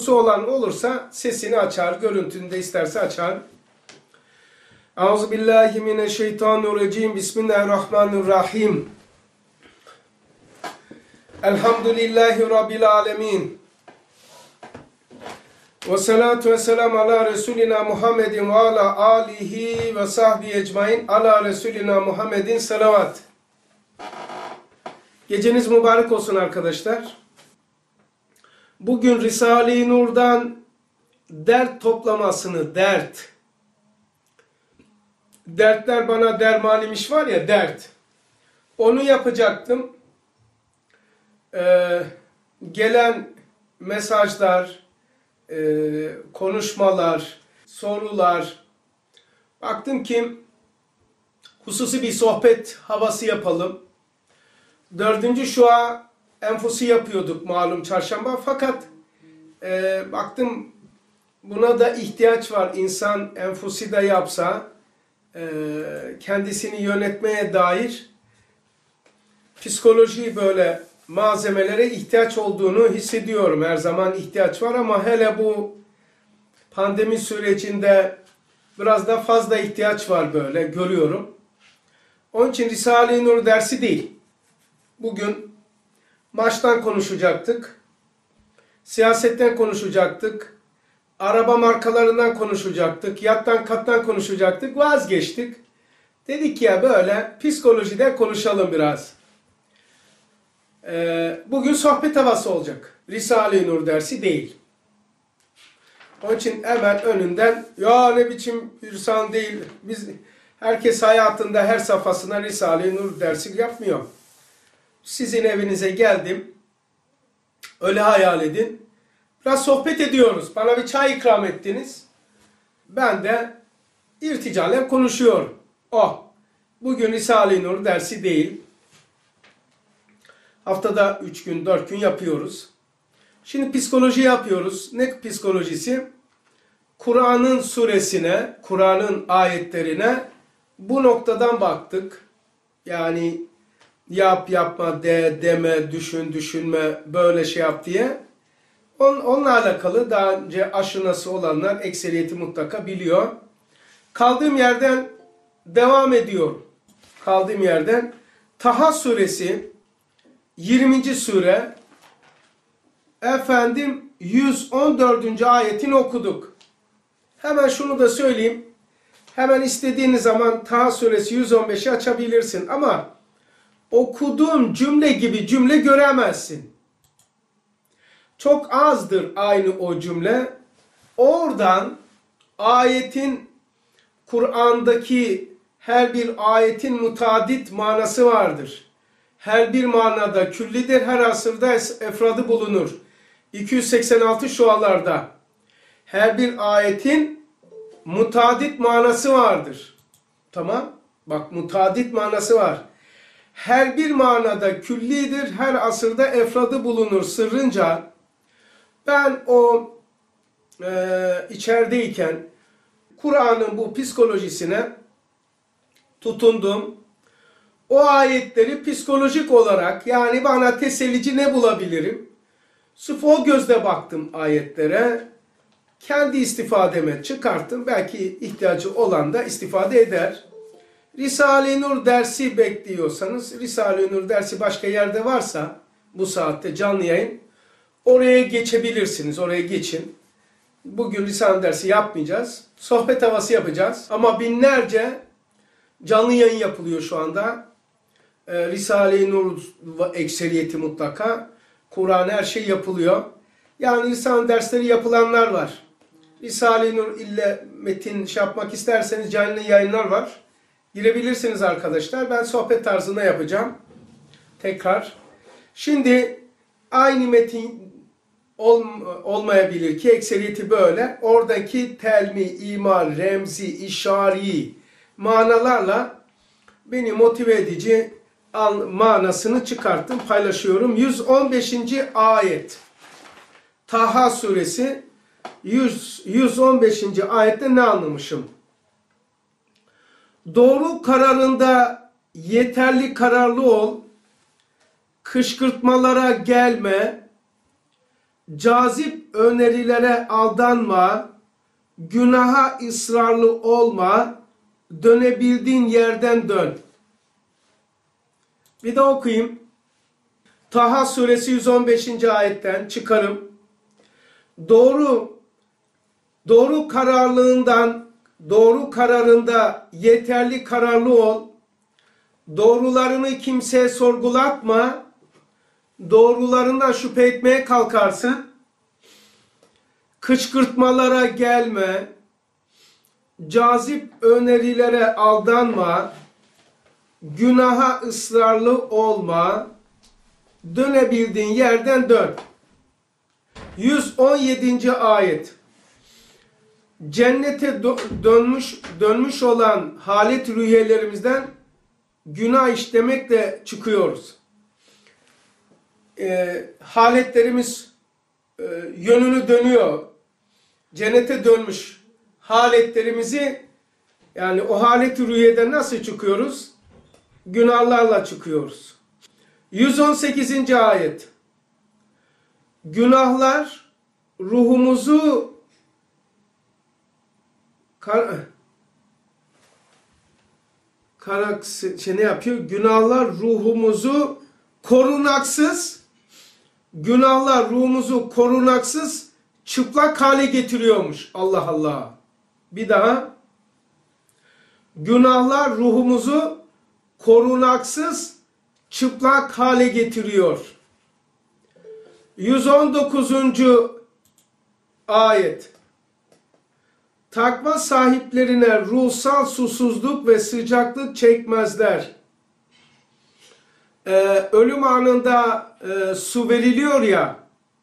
olan olursa sesini açar, görüntünü de isterse açar. Euzubillahimineşşeytanirracim. Bismillahirrahmanirrahim. Elhamdülillahi Rabbil alemin. Ve salatu ve selam ala Resulina Muhammedin ve ala alihi ve sahbihi ecmain ala Resulina Muhammedin salavat. Geceniz mübarek olsun arkadaşlar. Bugün Risale-i Nur'dan dert toplamasını, dertler bana derman imiş var ya, dert. Onu yapacaktım. Gelen mesajlar, konuşmalar, sorular. Baktım ki hususi bir sohbet havası yapalım. 4. şua enfusi yapıyorduk malum çarşamba. Fakat baktım buna da ihtiyaç var. İnsan enfusi de yapsa kendisini yönetmeye dair psikoloji böyle malzemelere ihtiyaç olduğunu hissediyorum. Her zaman ihtiyaç var ama hele bu pandemi sürecinde biraz da fazla ihtiyaç var, böyle görüyorum. Onun için Risale-i Nur dersi değil. Bugün maçtan konuşacaktık. Siyasetten konuşacaktık. Araba markalarından konuşacaktık. Yattan kattan konuşacaktık. Vazgeçtik. Dedik ya böyle psikolojide konuşalım biraz. Bugün sohbet havası olacak. Risale-i Nur dersi değil. Onun için hemen önünden ya ne biçim insan değil. Herkes hayatında her safhasına Risale-i Nur dersi yapmıyor. Sizin evinize geldim. Öyle hayal edin. Biraz sohbet ediyoruz. Bana bir çay ikram ettiniz. Ben de irticalen konuşuyorum. Bugün Risale-i Nur dersi değil. Haftada 3 gün, 4 gün yapıyoruz. Şimdi psikoloji yapıyoruz. Ne psikolojisi? Kur'an'ın suresine, Kur'an'ın ayetlerine bu noktadan baktık. Yani yap, yapma, deme, düşün, düşünme, böyle şey yap diye. Onunla alakalı daha önce aşinası olanlar ekseriyeti mutlaka biliyor. Kaldığım yerden devam ediyorum. Kaldığım yerden Taha suresi 20. sure 114. ayetini okuduk. Hemen şunu da söyleyeyim. Hemen istediğiniz zaman Taha suresi 115'i açabilirsin ama okuduğum cümle gibi cümle göremezsin. Çok azdır aynı o cümle. Oradan ayetin, Kur'an'daki her bir ayetin mutadit manası vardır. Her bir manada küllidir, her asırda efradı bulunur. 286 şualarda her bir ayetin mutadit manası vardır. Tamam? Bak, mutadit manası var. Her bir manada küllidir, her asırda efradı bulunur sırrınca. Ben o içerideyken Kur'an'ın bu psikolojisine tutundum. O ayetleri psikolojik olarak, yani bana tesellici ne bulabilirim? Sırf o gözle baktım ayetlere. Kendi istifademe çıkarttım. Belki ihtiyacı olan da istifade eder. Risale-i Nur dersi bekliyorsanız, Risale-i Nur dersi başka yerde varsa bu saatte canlı yayın, oraya geçebilirsiniz. Oraya geçin. Bugün Risale dersi yapmayacağız. Sohbet havası yapacağız. Ama binlerce canlı yayın yapılıyor şu anda. Risale-i Nur ekseriyeti mutlaka. Kur'an her şey yapılıyor. Yani Risale dersleri yapılanlar var. Risale-i Nur ile metin yapmak isterseniz canlı yayınlar var. Girebilirsiniz arkadaşlar. Ben sohbet tarzında yapacağım. Tekrar. Şimdi aynı metin olmayabilir ki ekseriyeti böyle. Oradaki telmi, imal, remzi, işari manalarla beni motive edici manasını çıkarttım, paylaşıyorum. 115. ayet. Taha suresi 115. ayette ne anlamışım? Doğru kararında yeterli kararlı ol, kışkırtmalara gelme, cazip önerilere aldanma, günaha ısrarlı olma, dönebildiğin yerden dön. Bir de okuyayım. Taha suresi 115. ayetten çıkarım. Doğru kararında yeterli kararlı ol. Doğrularını kimseye sorgulatma. Doğrularından şüphe etmeye kalkarsın. Kışkırtmalara gelme. Cazip önerilere aldanma. Günaha ısrarlı olma. Dönebildiğin yerden dön. 117. ayet. Cennete dönmüş olan halet rüyelerimizden günah işlemekle çıkıyoruz. Haletlerimiz yönünü dönüyor. Cennete dönmüş haletlerimizi, yani o halet rüyeden nasıl çıkıyoruz? Günahlarla çıkıyoruz. 118. ayet. Günahlar ruhumuzu ne yapıyor? Günahlar ruhumuzu korunaksız çıplak hale getiriyormuş. Allah Allah. Bir daha. Günahlar ruhumuzu korunaksız çıplak hale getiriyor. 119. ayet. Takva sahiplerine ruhsal susuzluk ve sıcaklık çekmezler. Ölüm anında su veriliyor ya,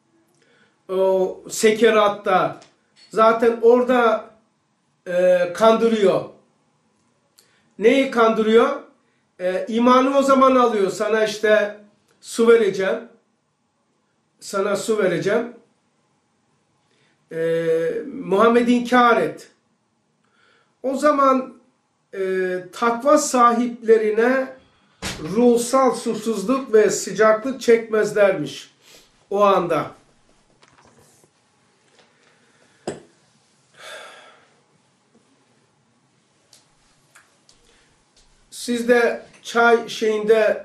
o sekeratta, zaten orada kandırıyor. Neyi kandırıyor? İmanı o zaman alıyor. Sana işte su vereceğim. Sana su vereceğim. Muhammed'i inkar et. O zaman takva sahiplerine ruhsal susuzluk ve sıcaklık çekmezlermiş o anda. Siz de çay şeyinde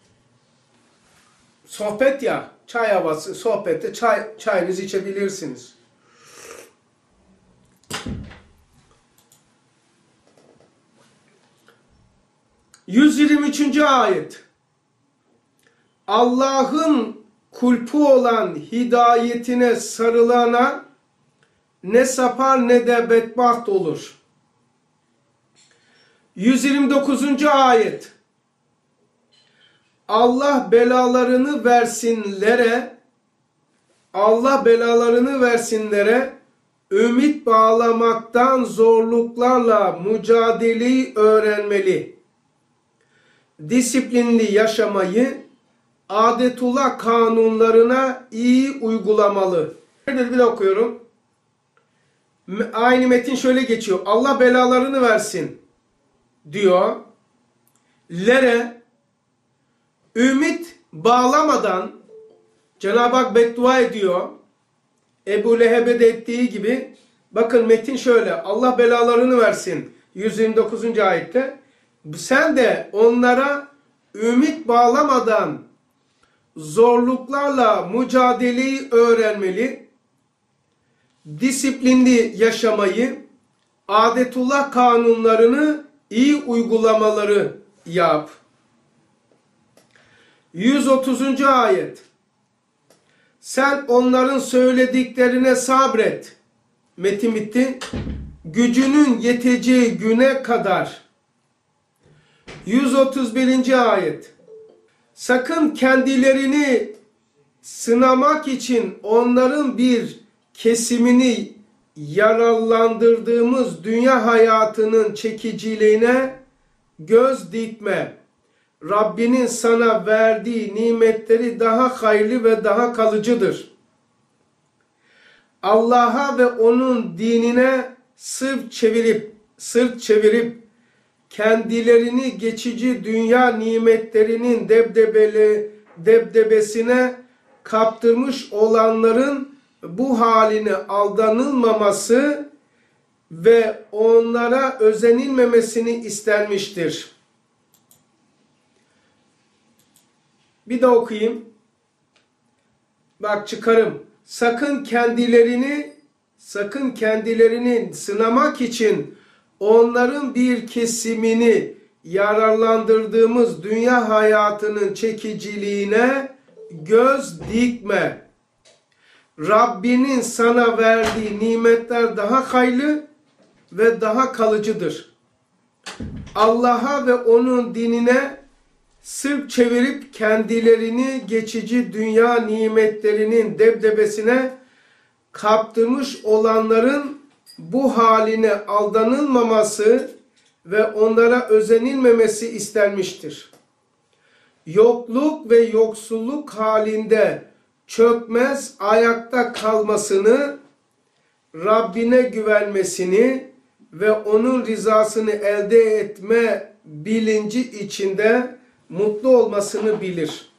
sohbet ya, çay havası, sohbette çayınızı içebilirsiniz. ...123. ayet. Allah'ın kulpu olan hidayetine sarılana ne sapar ne de bedbaht olur. 129. ayet. Allah belalarını versinlere ümit bağlamaktan zorluklarla mücadeleyi öğrenmeli. Disiplinli yaşamayı adetullah kanunlarına iyi uygulamalı. Bir de okuyorum. Aynı metin şöyle geçiyor. Allah belalarını versin diyor. Ümit bağlamadan Cenab-ı Hak beddua ediyor. Ebu Leheb'e de ettiği gibi. Bakın metin şöyle. Allah belalarını versin. 129. ayette. Sen de onlara ümit bağlamadan zorluklarla mücadeleyi öğrenmeli. Disiplinli yaşamayı, adetullah kanunlarını iyi uygulamaları yap. 130. ayet. Sen onların söylediklerine sabret. Metin bitti. Gücünün yeteceği güne kadar. 131. ayet. Sakın kendilerini sınamak için onların bir kesimini yararlandırdığımız dünya hayatının çekiciliğine göz dikme. Rabbinin sana verdiği nimetleri daha hayırlı ve daha kalıcıdır. Allah'a ve onun dinine sırt çevirip kendilerini geçici dünya nimetlerinin debdebesine kaptırmış olanların bu haline aldanılmaması ve onlara özenilmemesini istenmiştir. Bir de okuyayım. Bak çıkarım. Sakın kendilerini sınamak için onların bir kesimini yararlandırdığımız dünya hayatının çekiciliğine göz dikme. Rabbinin sana verdiği nimetler daha hayırlı ve daha kalıcıdır. Allah'a ve onun dinine sırt çevirip kendilerini geçici dünya nimetlerinin debdebesine kaptırmış olanların bu haline aldanılmaması ve onlara özenilmemesi istenmiştir. Yokluk ve yoksulluk halinde çökmez ayakta kalmasını, Rabbine güvenmesini ve onun rızasını elde etme bilinci içinde mutlu olmasını bilir.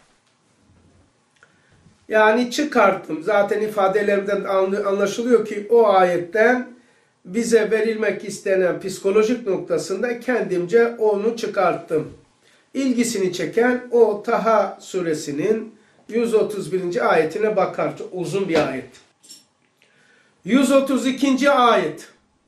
Yani çıkarttım. Zaten ifadelerimden anlaşılıyor ki o ayetten bize verilmek istenen psikolojik noktasında kendimce onu çıkarttım. İlgisini çeken o Taha suresinin 131. ayetine bakar. Çok uzun bir ayet. 132. ayet.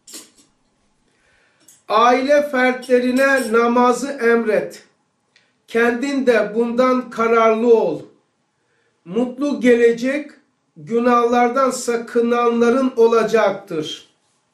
Aile fertlerine namazı emret. Kendin de bundan kararlı ol. Mutlu gelecek günahlardan sakınanların olacaktır.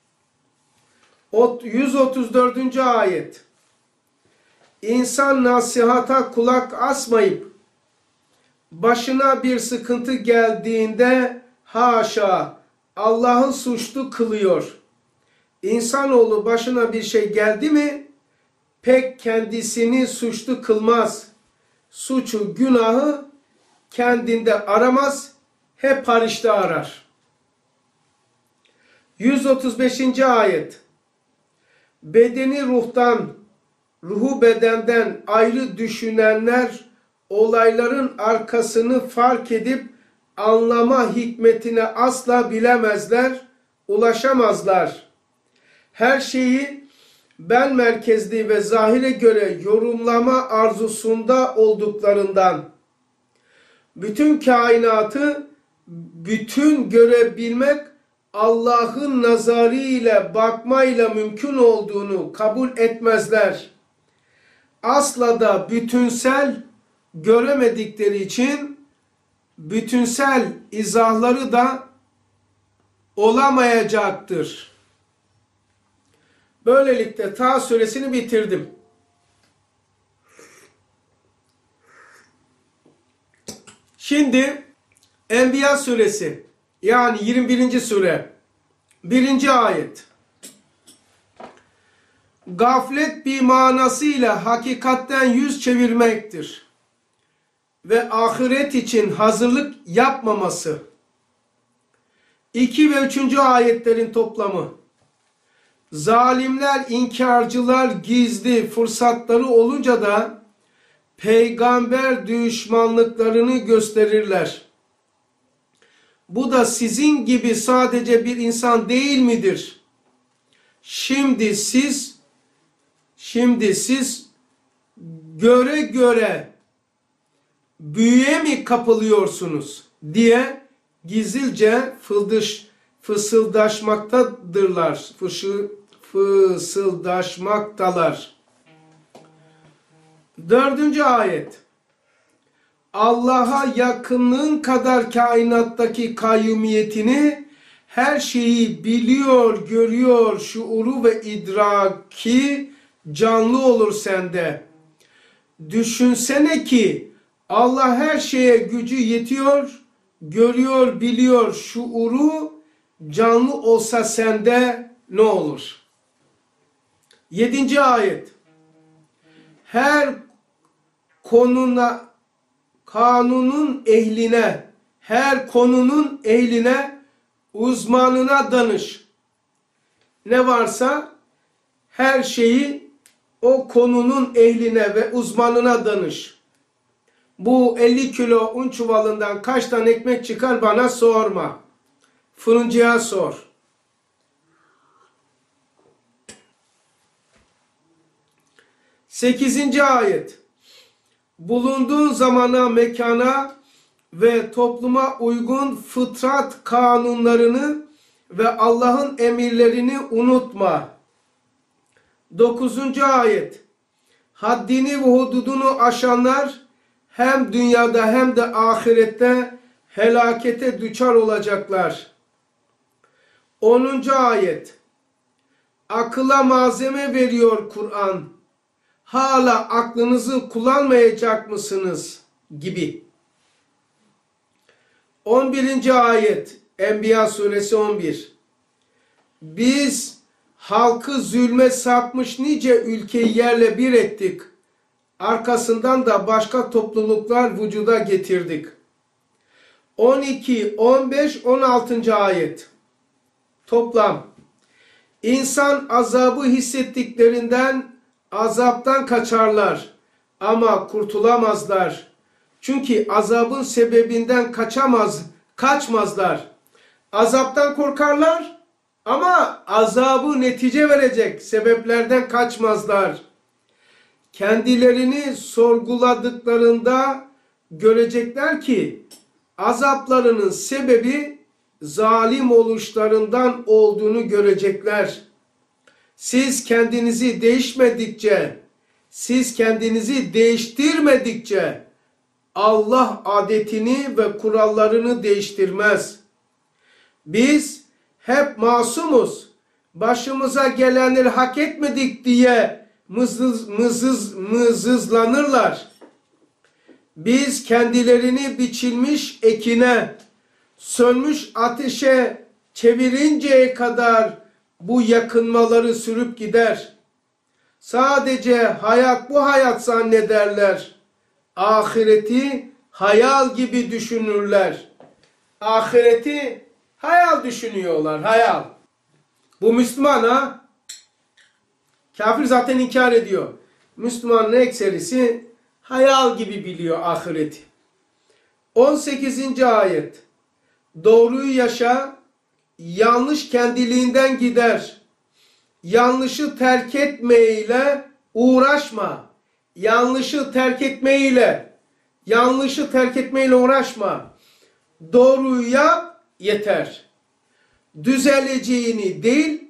134. ayet. İnsan nasihata kulak asmayıp başına bir sıkıntı geldiğinde haşa Allah'ın suçlu kılıyor. İnsanoğlu başına bir şey geldi mi pek kendisini suçlu kılmaz. Suçu, günahı kendinde aramaz, hep hariçte arar. 135. ayet. Bedeni ruhtan, ruhu bedenden ayrı düşünenler olayların arkasını fark edip anlama hikmetine asla bilemezler, ulaşamazlar. Her şeyi ben merkezli ve zahire göre yorumlama arzusunda olduklarından bütün kainatı bütün görebilmek Allah'ın nazarıyla bakmayla mümkün olduğunu kabul etmezler. Asla da bütünsel göremedikleri için bütünsel izahları da olamayacaktır. Böylelikle Taha suresini bitirdim. Şimdi Enbiya suresi yani 21. sure 1. ayet. Gaflet bir manasıyla hakikatten yüz çevirmektir ve ahiret için hazırlık yapmaması. 2 ve 3. ayetlerin toplamı. Zalimler, inkarcılar gizli fırsatları olunca da peygamber düşmanlıklarını gösterirler. Bu da sizin gibi sadece bir insan değil midir? Şimdi siz göre göre büyüye mi kapılıyorsunuz diye gizlice fısıldaşmaktalar. 4. ayet. Allah'a yakınlığın kadar kainattaki kayyumiyetini, her şeyi biliyor, görüyor, şuuru ve idraki canlı olur sende. Düşünsene ki Allah her şeye gücü yetiyor, görüyor, biliyor, şuuru canlı olsa sende ne olur? 7. ayet. Her konunun ehline, uzmanına danış. Ne varsa her şeyi o konunun ehline ve uzmanına danış. Bu 50 kilo un çuvalından kaç tane ekmek çıkar bana sorma. Fırıncıya sor. 8. ayet. Bulunduğun zamana, mekana ve topluma uygun fıtrat kanunlarını ve Allah'ın emirlerini unutma. 9. ayet. Haddini ve hududunu aşanlar hem dünyada hem de ahirette helakete düçar olacaklar. 10. ayet. Akıla malzeme veriyor Kur'an. Hala aklınızı kullanmayacak mısınız? Gibi. 11. ayet. Enbiya suresi 11. Biz halkı zulme sapmış nice ülkeyi yerle bir ettik. Arkasından da başka topluluklar vücuda getirdik. 12, 15, 16. ayet. Toplam. İnsan azabı hissettiklerinden azaptan kaçarlar ama kurtulamazlar. Çünkü azabın sebebinden kaçmazlar. Azaptan korkarlar ama azabı netice verecek sebeplerden kaçmazlar. Kendilerini sorguladıklarında görecekler ki azaplarının sebebi zalim oluşlarından olduğunu görecekler. Siz kendinizi değiştirmedikçe Allah adetini ve kurallarını değiştirmez. Biz hep masumuz, başımıza gelenleri hak etmedik diye mızızlanırlar. Biz kendilerini biçilmiş ekine, sönmüş ateşe çevirinceye kadar bu yakınmaları sürüp gider. Sadece bu hayat zannederler. Ahireti hayal gibi düşünürler. Ahireti hayal düşünüyorlar, hayal. Bu Müslüman ha? Kafir zaten inkar ediyor. Müslümanın ekserisi hayal gibi biliyor ahireti. 18. ayet. Doğruyu yaşa, yanlış kendiliğinden gider. Yanlışı terk etmeyle uğraşma. Yanlışı terk etmeyle uğraşma. Doğruyu yap, yeter. Düzeleceğine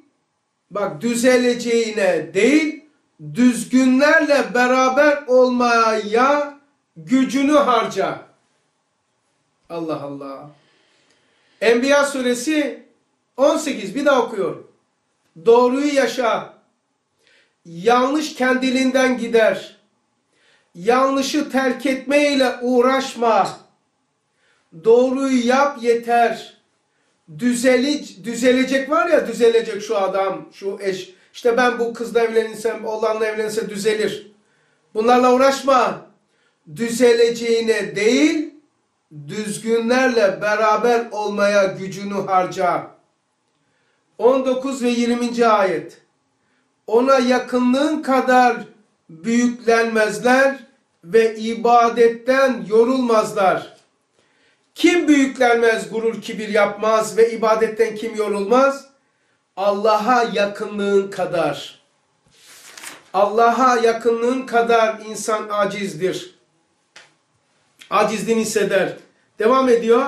değil, düzgünlerle beraber olmaya gücünü harca. Allah Allah. Enbiya suresi 18, bir daha okuyorum. Doğruyu yaşa. Yanlış kendiliğinden gider. Yanlışı terk etmeyle uğraşma. Doğruyu yap, yeter. Düzelecek var ya, düzelecek şu adam, şu eş. İşte ben bu kızla evlenirsem, oğlanla evlenirse düzelir. Bunlarla uğraşma. Düzeleceğine değil, düzgünlerle beraber olmaya gücünü harca. 19 ve 20. ayet. Ona yakınlığın kadar büyüklenmezler ve ibadetten yorulmazlar. Kim büyüklenmez, gurur, kibir yapmaz ve ibadetten kim yorulmaz? Allah'a yakınlığın kadar. Allah'a yakınlığın kadar insan acizdir. Acizliğini hisseder. Devam ediyor.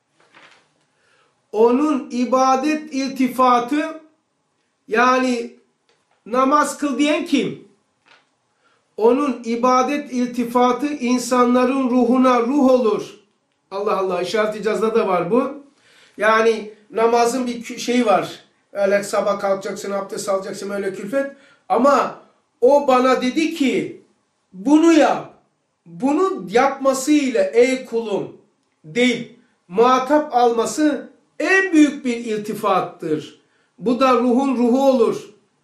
Onun ibadet iltifatı, yani namaz kıl diyen kim? Onun ibadet iltifatı insanların ruhuna ruh olur. Allah Allah, işaret-i icazda da var bu. Yani namazın bir şeyi var. Öyle sabah kalkacaksın, abdest alacaksın, öyle külfet. Ama o bana dedi ki bunu yap. Bunu yapmasıyla ey kulum değil, muhatap alması en büyük bir iltifattır. Bu da ruhun ruhu olur.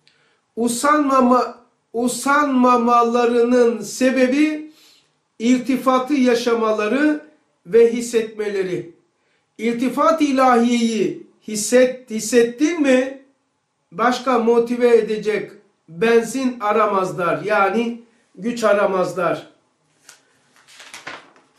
Usanmamalarının sebebi iltifatı yaşamaları ve hissetmeleri. İltifat ilahiyeyi hissettin mi başka motive edecek benzin aramazlar. Yani güç aramazlar.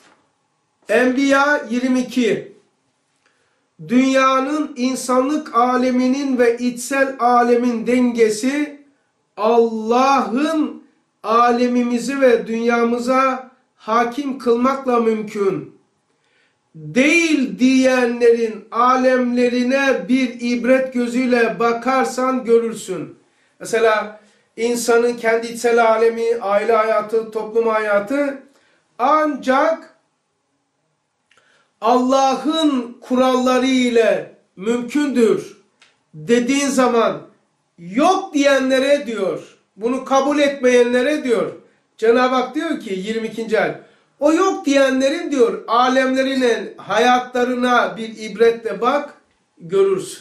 Enbiya 22. Dünyanın, insanlık aleminin ve içsel alemin dengesi Allah'ın alemimizi ve dünyamıza hakim kılmakla mümkün. Değil diyenlerin alemlerine bir ibret gözüyle bakarsan görürsün. Mesela insanın kendi içsel alemi, aile hayatı, toplum hayatı ancak Allah'ın kuralları ile mümkündür dediğin zaman yok diyenlere diyor, bunu kabul etmeyenlere diyor. Cenab-ı Hak diyor ki 22. ayet, o yok diyenlerin diyor alemlerine, hayatlarına bir ibretle bak, görürsün.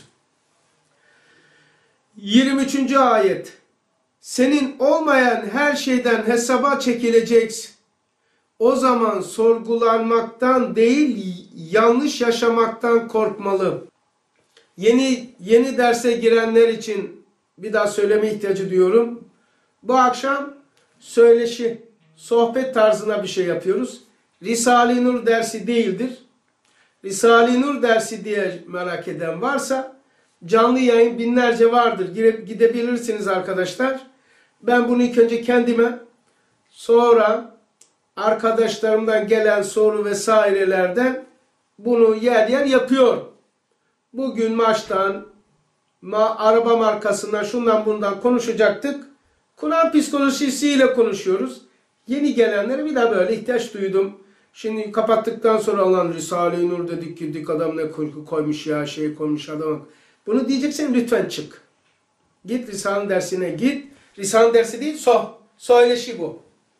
23. ayet, senin olmayan her şeyden hesaba çekileceksin. O zaman sorgulanmaktan değil, yanlış yaşamaktan korkmalı. Yeni derse girenler için bir daha söyleme ihtiyacı duyuyorum. Bu akşam söyleşi, sohbet tarzına bir şey yapıyoruz. Risale-i Nur dersi değildir. Risale-i Nur dersi diye merak eden varsa canlı yayın binlerce vardır. Gidebilirsiniz arkadaşlar. Ben bunu ilk önce kendime, sonra arkadaşlarımdan gelen soru vesairelerden bunu yer yer yapıyor. Bugün maçtan, araba markasından, şundan bundan konuşacaktık. Kur'an psikolojisiyle konuşuyoruz. Yeni gelenlere bir daha böyle ihtiyaç duydum. Şimdi kapattıktan sonra alan Risale-i Nur dedik ki dik adam ne koymuş ya, şey koymuş adam. Bunu diyeceksen lütfen çık. Git Risale dersine git. Risale dersi değil, söyleşi bu.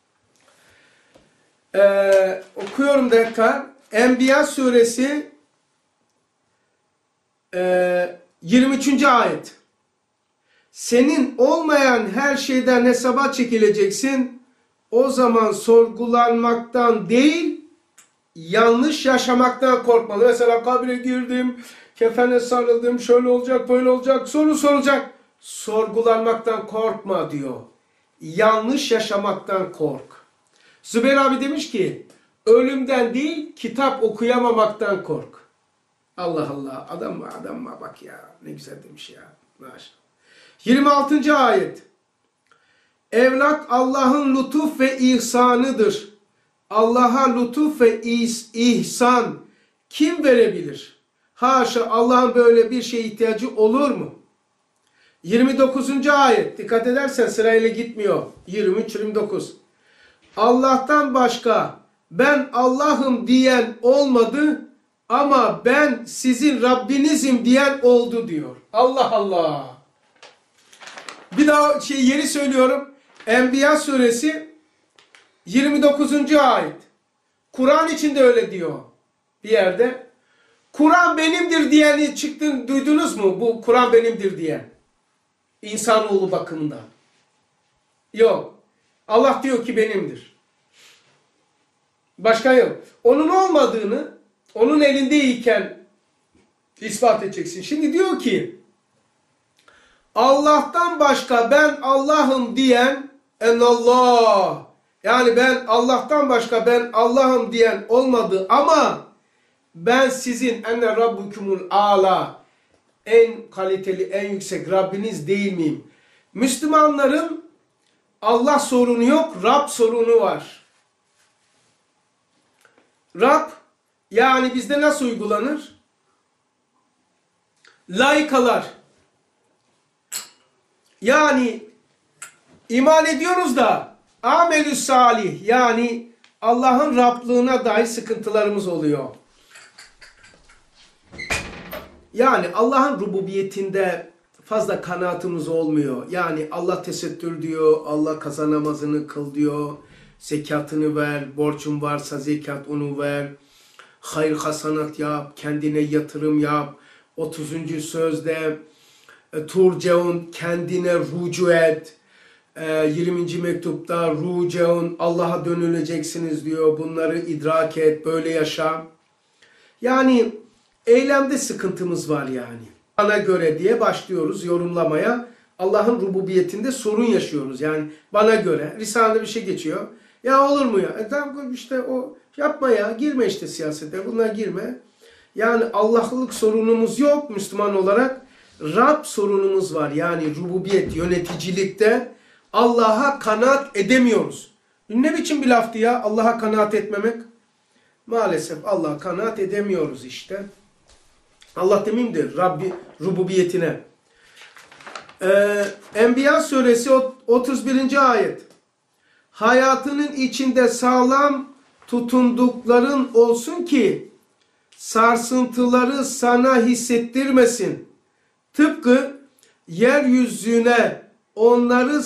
Okuyorum dakika. Enbiya suresi 23. ayet. Senin olmayan her şeyden hesaba çekileceksin. O zaman sorgulanmaktan değil, yanlış yaşamaktan korkmalı. Mesela kabre girdim, kefene sarıldım, şöyle olacak, böyle olacak, soru soracak. Sorgulanmaktan korkma diyor. Yanlış yaşamaktan kork. Zübeyir abi demiş ki, ölümden değil, kitap okuyamamaktan kork. Allah Allah, adam bak ya, ne güzel demiş ya. Maşallah. 26. ayet. Evlat Allah'ın lütuf ve ihsanıdır. Allah'a lütuf ve ihsan kim verebilir? Haşa, Allah'ın böyle bir şeye ihtiyacı olur mu? 29. ayet. Dikkat edersen sırayla gitmiyor. 23-29. Allah'tan başka ben Allah'ım diyen olmadı ama ben sizin Rabbinizim diyen oldu diyor. Allah Allah. Bir daha yeri söylüyorum. Enbiya suresi 29. ayet. Kur'an içinde öyle diyor bir yerde. Kur'an benimdir diyeni duydunuz mu? Bu Kur'an benimdir diyen. İnsanoğlu bakımından. Yok. Allah diyor ki benimdir. Başka yok. Onun olmadığını, onun elindeyken ispat edeceksin. Şimdi diyor ki Allah'tan başka ben Allah'ım diyen Allah. Yani ben Allah'tan başka ben Allah'ım diyen olmadı ama ben sizin enne rabbukumul ala, en kaliteli, en yüksek Rabbiniz değil miyim? Müslümanların Allah sorunu yok, Rab sorunu var. Rab yani bizde nasıl uygulanır? Laikalar. Yani iman ediyoruz da amelü salih, yani Allah'ın Rablığına dair sıkıntılarımız oluyor. Yani Allah'ın rububiyetinde fazla kanaatımız olmuyor. Yani Allah tesettür diyor, Allah kaza namazını kıl diyor, zekatını ver, borcun varsa zekat onu ver, hayır hasanat yap, kendine yatırım yap. 30. sözde turceun, kendine rucu et. 20. mektupta ruceun, Allah'a dönüleceksiniz diyor. Bunları idrak et, böyle yaşa. Yani eylemde sıkıntımız var yani. Bana göre diye başlıyoruz yorumlamaya. Allah'ın rububiyetinde sorun yaşıyoruz. Yani bana göre. Risale'de bir şey geçiyor. Ya olur mu ya? Tamam işte o yapma ya. Girme işte siyasete. Bunlar girme. Yani Allah'lık sorunumuz yok Müslüman olarak. Rab sorunumuz var. Yani rububiyet, yöneticilikte Allah'a kanaat edemiyoruz. Ne biçim bir laftı ya Allah'a kanaat etmemek? Maalesef Allah'a kanaat edemiyoruz işte. Allah demeyeyim de Rabbi rububiyetine. Enbiya suresi 31. ayet. Hayatının içinde sağlam tutundukların olsun ki sarsıntıları sana hissettirmesin. Tıpkı yeryüzüne onları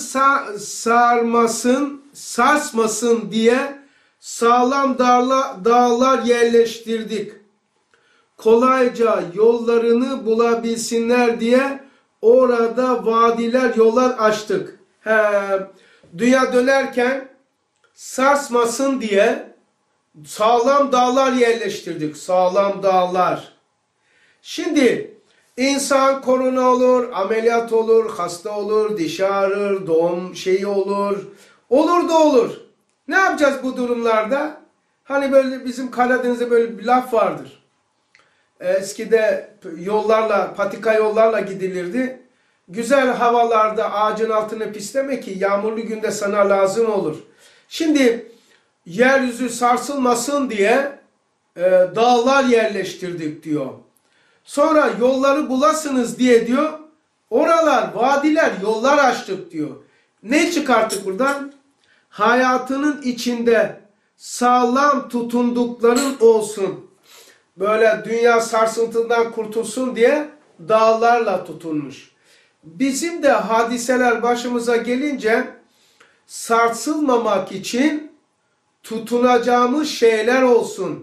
sarsmasın diye sağlam dağlar yerleştirdik. Kolayca yollarını bulabilsinler diye orada vadiler, yollar açtık. Dünya dönerken sarsmasın diye sağlam dağlar yerleştirdik. Sağlam dağlar. Şimdi insan korona olur, ameliyat olur, hasta olur, diş ağrır, doğum şeyi olur. Olur da olur. Ne yapacağız bu durumlarda? Hani böyle bizim Karadeniz'de böyle bir laf vardır. Eskide yollarla, patika yollarla gidilirdi. Güzel havalarda ağacın altını pisleme ki yağmurlu günde sana lazım olur. Şimdi yeryüzü sarsılmasın diye dağlar yerleştirdik diyor. Sonra yolları bulasınız diye diyor. Oralar, vadiler, yollar açtık diyor. Ne çıkarttık buradan? Hayatının içinde sağlam tutundukların olsun. Böyle dünya sarsıntından kurtulsun diye dağlarla tutunmuş. Bizim de hadiseler başımıza gelince sarsılmamak için tutunacağımız şeyler olsun.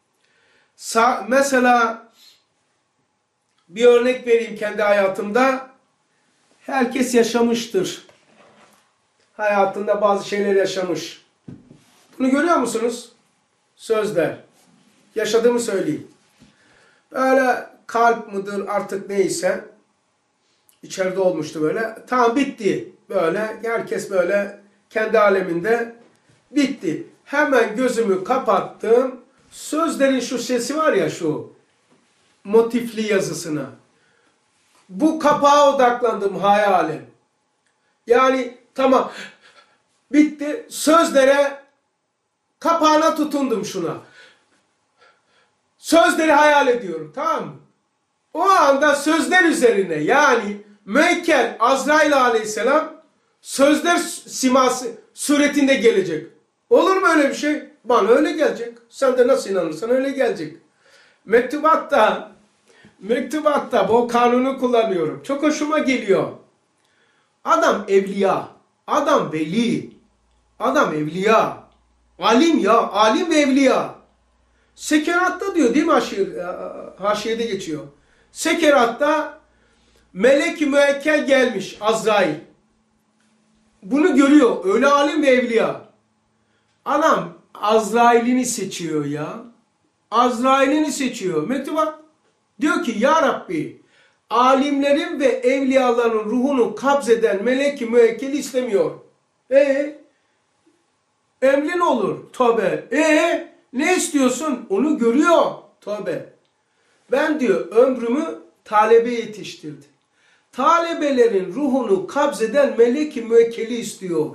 Mesela bir örnek vereyim kendi hayatımda. Herkes yaşamıştır. Hayatında bazı şeyler yaşamış. Bunu görüyor musunuz? Sözler. Yaşadığımı söyleyeyim. Böyle kalp mıdır artık neyse. İçeride olmuştu böyle. Tamam bitti. Böyle herkes böyle kendi aleminde bitti. Hemen gözümü kapattım. Sözlerin şu sesi var ya şu motifli yazısına. Bu kapağa odaklandım hayalim. Yani tamam bitti. Sözlere kapağına tutundum şuna. Sözleri hayal ediyorum. Tamam mı? O anda sözler üzerine yani müekkel Azrail aleyhisselam sözler siması suretinde gelecek. Olur mu öyle bir şey? Bana öyle gelecek. Sen de nasıl inanırsan öyle gelecek. Mektubatta bu kanunu kullanıyorum. Çok hoşuma geliyor. Adam evliya. Adam veli. Adam evliya. Alim ya. Alim ve evliya. Sekeratta diyor değil mi haşiyede geçiyor. Sekeratta melek-i müekkel gelmiş Azrail. Bunu görüyor. Öyle alim ve evliya. Anam Azrail'ini seçiyor ya. Azrail'ini seçiyor. Mektuba diyor ki ya Rabbi alimlerin ve evliyaların ruhunu kabzeden melek-i müekkeli istemiyor. Emrin olur. Tövbe. Ne istiyorsun? Onu görüyor. Tövbe. Ben diyor ömrümü talebe yetiştirdim. Talebelerin ruhunu kabzeden melek-i müekkeli istiyor.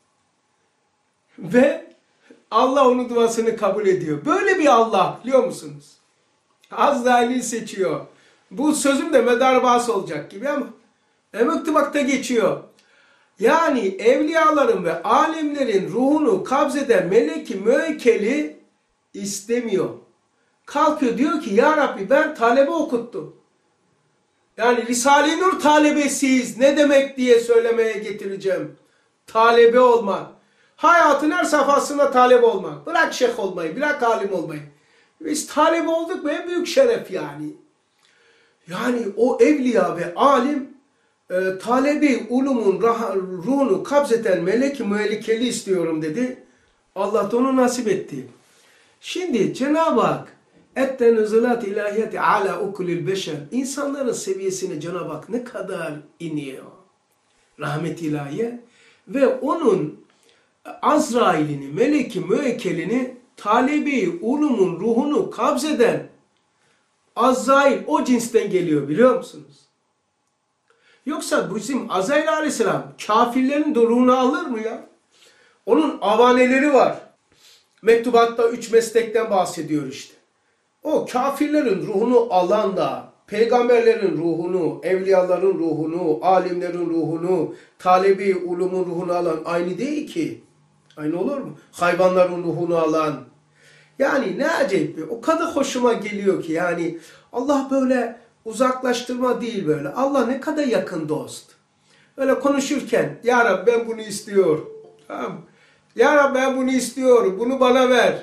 Ve Allah onun duasını kabul ediyor. Böyle bir Allah biliyor musunuz? Azrail'i seçiyor. Bu sözüm de medarbas olacak gibi ama mektubatta geçiyor. Yani evliyaların ve alimlerin ruhunu kabzeden melek-i müekkeli istemiyor. Kalkıyor diyor ki ya Rabbi ben talebe okuttum. Yani Risale-i Nur talebesiyiz ne demek diye söylemeye getireceğim. Talebe olmak. Hayatın her safhasında talebe olmak. Bırak şeyh olmayı, bırak alim olmayı. Biz talebe olduk mu en büyük şeref yani. Yani o evliya ve alim talebi ulumun ruhunu kabzeten melek-i müekkeli istiyorum dedi. Allah da onu nasip etti. Şimdi Cenab-ı Hak ettenuzulat ilahiyeti ala ukulil beşer. İnsanların seviyesine Cenab-ı Hak ne kadar iniyor. Rahmet ilahiye ve onun Azrail'ini, meleki müekkelini, talebe-i ulumun ruhunu kabzeden Azrail o cinsten geliyor, biliyor musunuz? Yoksa bizim Azrail aleyhisselam kafirlerin de ruhunu alır mı ya? Onun avaneleri var. Mektubatta 3 meslekten bahsediyor işte. O kafirlerin ruhunu alan da, peygamberlerin ruhunu, evliyaların ruhunu, alimlerin ruhunu, talebe-i ulumun ruhunu alan aynı değil ki. Aynı olur mu? Hayvanların ruhunu alan. Yani ne acayip. O kadar hoşuma geliyor ki yani Allah böyle uzaklaştırma değil böyle. Allah ne kadar yakın dost. Öyle konuşurken ya Rabbi ben bunu istiyorum. Tamam. Ya Rabbi ben bunu istiyorum. Bunu bana ver.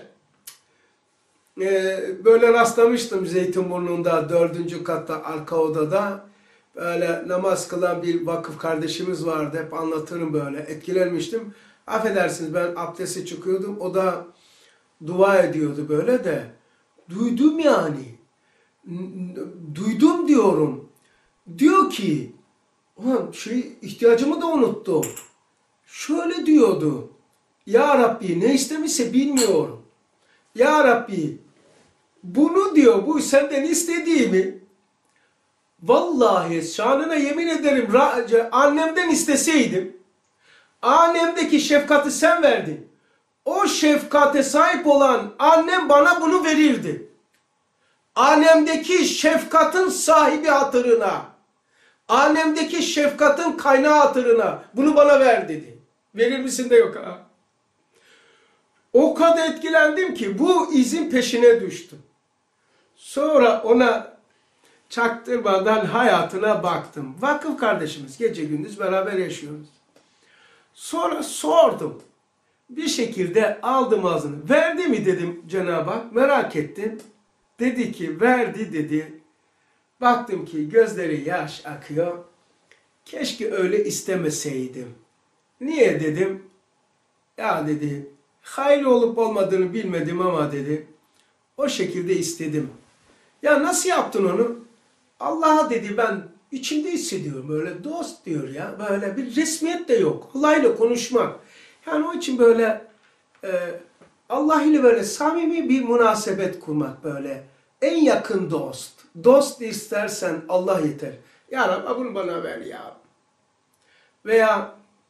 Böyle rastlamıştım Zeytinburnu'nda 4. katta arka odada. Böyle namaz kılan bir vakıf kardeşimiz vardı. Hep anlatırım böyle. Etkilenmiştim. Affedersiniz ben abdeste çıkıyordum. O da dua ediyordu böyle de. Duydum yani. Duydum diyorum. Diyor ki ihtiyacımı da unuttum. Şöyle diyordu. Ya Rabbi ne istemişse bilmiyorum. Ya Rabbi bunu diyor bu senden istediğimi vallahi şanına yemin ederim annemden isteseydim annemdeki şefkati sen verdin. O şefkate sahip olan annem bana bunu verirdi. Annemdeki şefkatin sahibi hatırına, annemdeki şefkatin kaynağı hatırına bunu bana ver dedi. Verir misin de yok ha. O kadar etkilendim ki bu izin peşine düştüm. Sonra ona çaktırmadan hayatına baktım. Vakıf kardeşimiz gece gündüz beraber yaşıyoruz. Sonra sordum. Bir şekilde aldım ağzını. Verdi mi dedim Cenab-ı Hak. Merak ettim. Dedi ki verdi dedi. Baktım ki gözleri yaş akıyor. Keşke öyle istemeseydim. Niye dedim. Ya dedi hayırlı olup olmadığını bilmedim ama dedi. O şekilde istedim. Ya nasıl yaptın onu? Allah'a dedi ben içimde hissediyorum. Böyle dost diyor ya. Böyle bir resmiyet de yok. Allah ile konuşmak. Yani o için böyle Allah ile böyle samimi bir münasebet kurmak böyle. En yakın dost. Dost istersen Allah yeter. Ya Rabbi bunu bana ver ya. Veya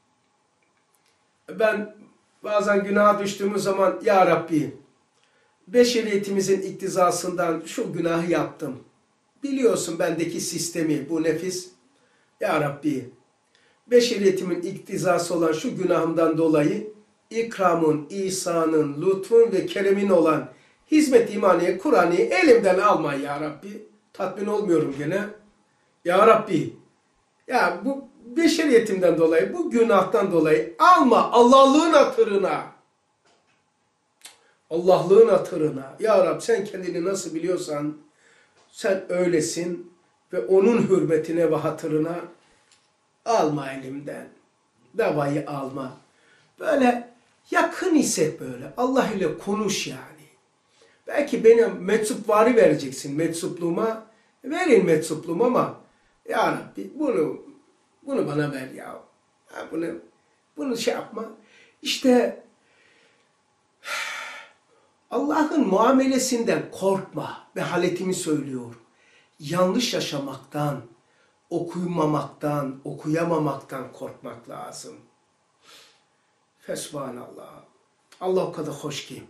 ben bazen günaha düştüğümüz zaman ya Rabbi beşeriyetimizin iktizasından şu günahı yaptım. Biliyorsun bendeki sistemi bu nefis. Ya Rabbi beşeriyetimin iktizası olan şu günahımdan dolayı ikramın, ihsanın, lütfun ve keremin olan hizmet imaniye, Kur'an'ı elimden alma ya Rabbi. Tatmin olmuyorum gene. Ya Rabbi ya bu beşeriyetimden dolayı, bu günahtan dolayı alma Allah'lığın hatırına. Allah'lığın hatırına. Ya Rabbi sen kendini nasıl biliyorsan sen öylesin ve onun hürmetine ve hatırına alma elimden. Davayı alma. Böyle yakın ise böyle Allah ile konuş yani. Belki benim meczupvari vereceksin meczupluğuma. Verin meczupluğum ama ya Rabbi bunu bana ver ya. Bunu şey yapma. İşte Allah'ın muamelesinden korkma. Ve haletimi söylüyor. Yanlış yaşamaktan, okuyamamaktan korkmak lazım. Fesubhanallah. Allah o kadar hoş ki.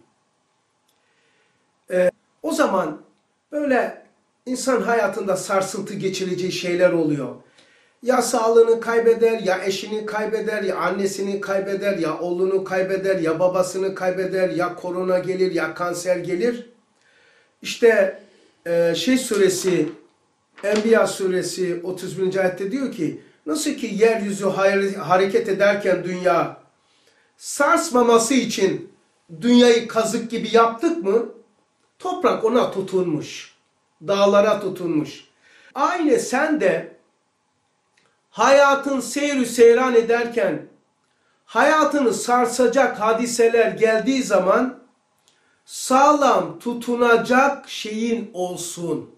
O zaman böyle insan hayatında sarsıntı geçireceği şeyler oluyor. Ya sağlığını kaybeder, ya eşini kaybeder, ya annesini kaybeder, ya oğlunu kaybeder, ya babasını kaybeder, ya korona gelir, ya kanser gelir. İşte suresi, Enbiya suresi 31. ayette diyor ki, nasıl ki yeryüzü hareket ederken dünya sarsmaması için dünyayı kazık gibi yaptık mı? Toprak ona tutunmuş, dağlara tutunmuş. Aynı sen de hayatın seyri seyran ederken hayatını sarsacak hadiseler geldiği zaman sağlam tutunacak şeyin olsun.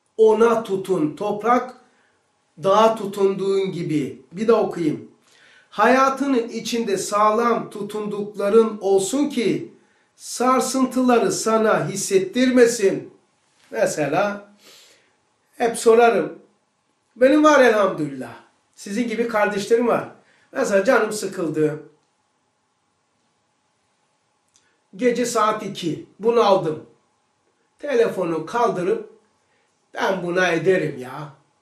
Ona tutun. Toprak dağa tutunduğun gibi. Bir de okuyayım. hayatının içinde sağlam tutundukların olsun ki sarsıntıları sana hissettirmesin. Mesela hep sorarım. Benim var elhamdülillah. Sizin gibi kardeşlerim var. Mesela canım sıkıldı. Gece saat 2. Bunu aldım. Telefonu kaldırıp ben buna ederim ya.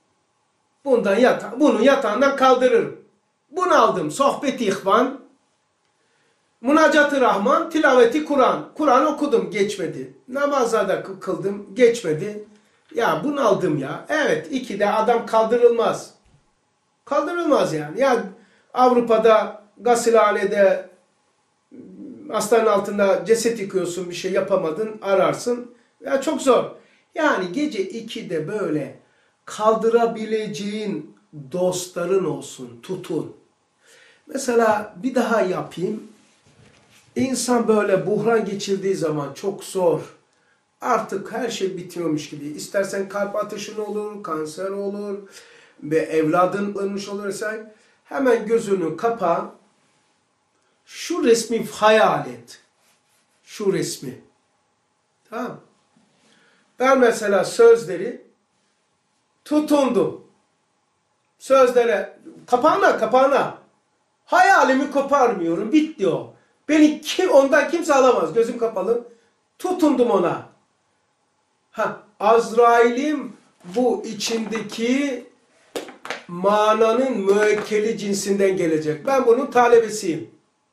Bunu yatağından kaldırırım. Bunu aldım. Sohbet-i ihvan, Münacat-ı Rahman, tilaveti Kur'an. Kur'an okudum, geçmedi. Namazlarda kıldım, geçmedi. Ya bunu aldım ya. Evet, 2'de adam kaldırılmaz. Kaldırılmaz yani. Ya Avrupa'da gasilhanede hastanın altında ceset yıkıyorsun, bir şey yapamadın, ararsın. Ya çok zor. Yani gece 2'de böyle kaldırabileceğin dostların olsun, tutun. Mesela bir daha yapayım. İnsan böyle buhran geçirdiği zaman çok zor. Artık her şey bitiyormuş gibi. İstersen kalp atışın olur, kanser olur ve evladın ölmüş olursa hemen gözünü kapa. Şu resmi hayal et. Şu resmi. Tamam. Ben mesela sözleri tutundum. Sözlere kapağına. Hayalimi koparmıyorum. Bitti o. Ondan kimse alamaz. Gözüm kapalı. Tutundum ona. Azrail'im bu içindeki mananın müekkeli cinsinden gelecek. Ben bunun talebesiyim.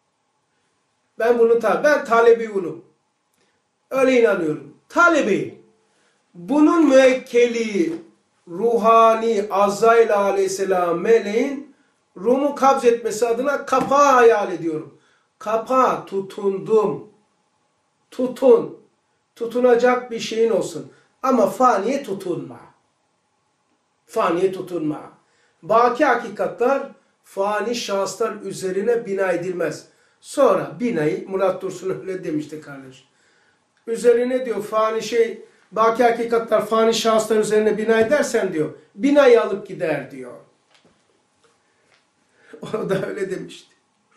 Ben talebiyim. Öyle inanıyorum. Talebi. Bunun müekkeli ruhani Azrail aleyhisselam meleğin ruhumu kabz etmesi adına kapağı hayal ediyorum. Kapağa tutundum. Tutun. Tutunacak bir şeyin olsun. Ama faniye tutunma. Faniye tutunma. Baki hakikatler fani şahıslar üzerine bina edilmez. Sonra binayı, Murat Dursun öyle demişti kardeş. Üzerine diyor baki hakikatler fani şahıslar üzerine bina edersen diyor, binayı alıp gider diyor. O da öyle demişti.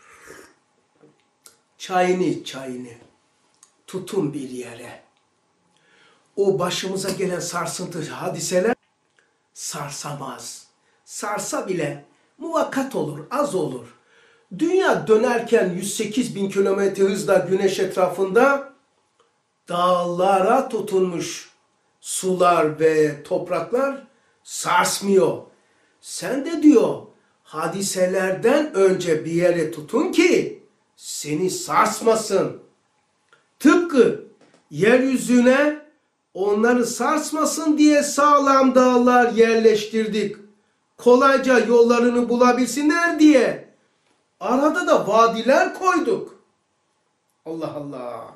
Çayını iç, çayını. Tutun bir yere. O başımıza gelen sarsıntı hadiseler sarsamaz. Sarsa bile muvakkat olur, az olur. Dünya dönerken 108 bin kilometre hızla güneş etrafında dağlara tutunmuş sular ve topraklar sarsmıyor. Sen de diyor hadiselerden önce bir yere tutun ki seni sarsmasın. Tıpkı yeryüzüne onları sarsmasın diye sağlam dağlar yerleştirdik. Kolayca yollarını bulabilsinler diye arada da vadiler koyduk. Allah Allah.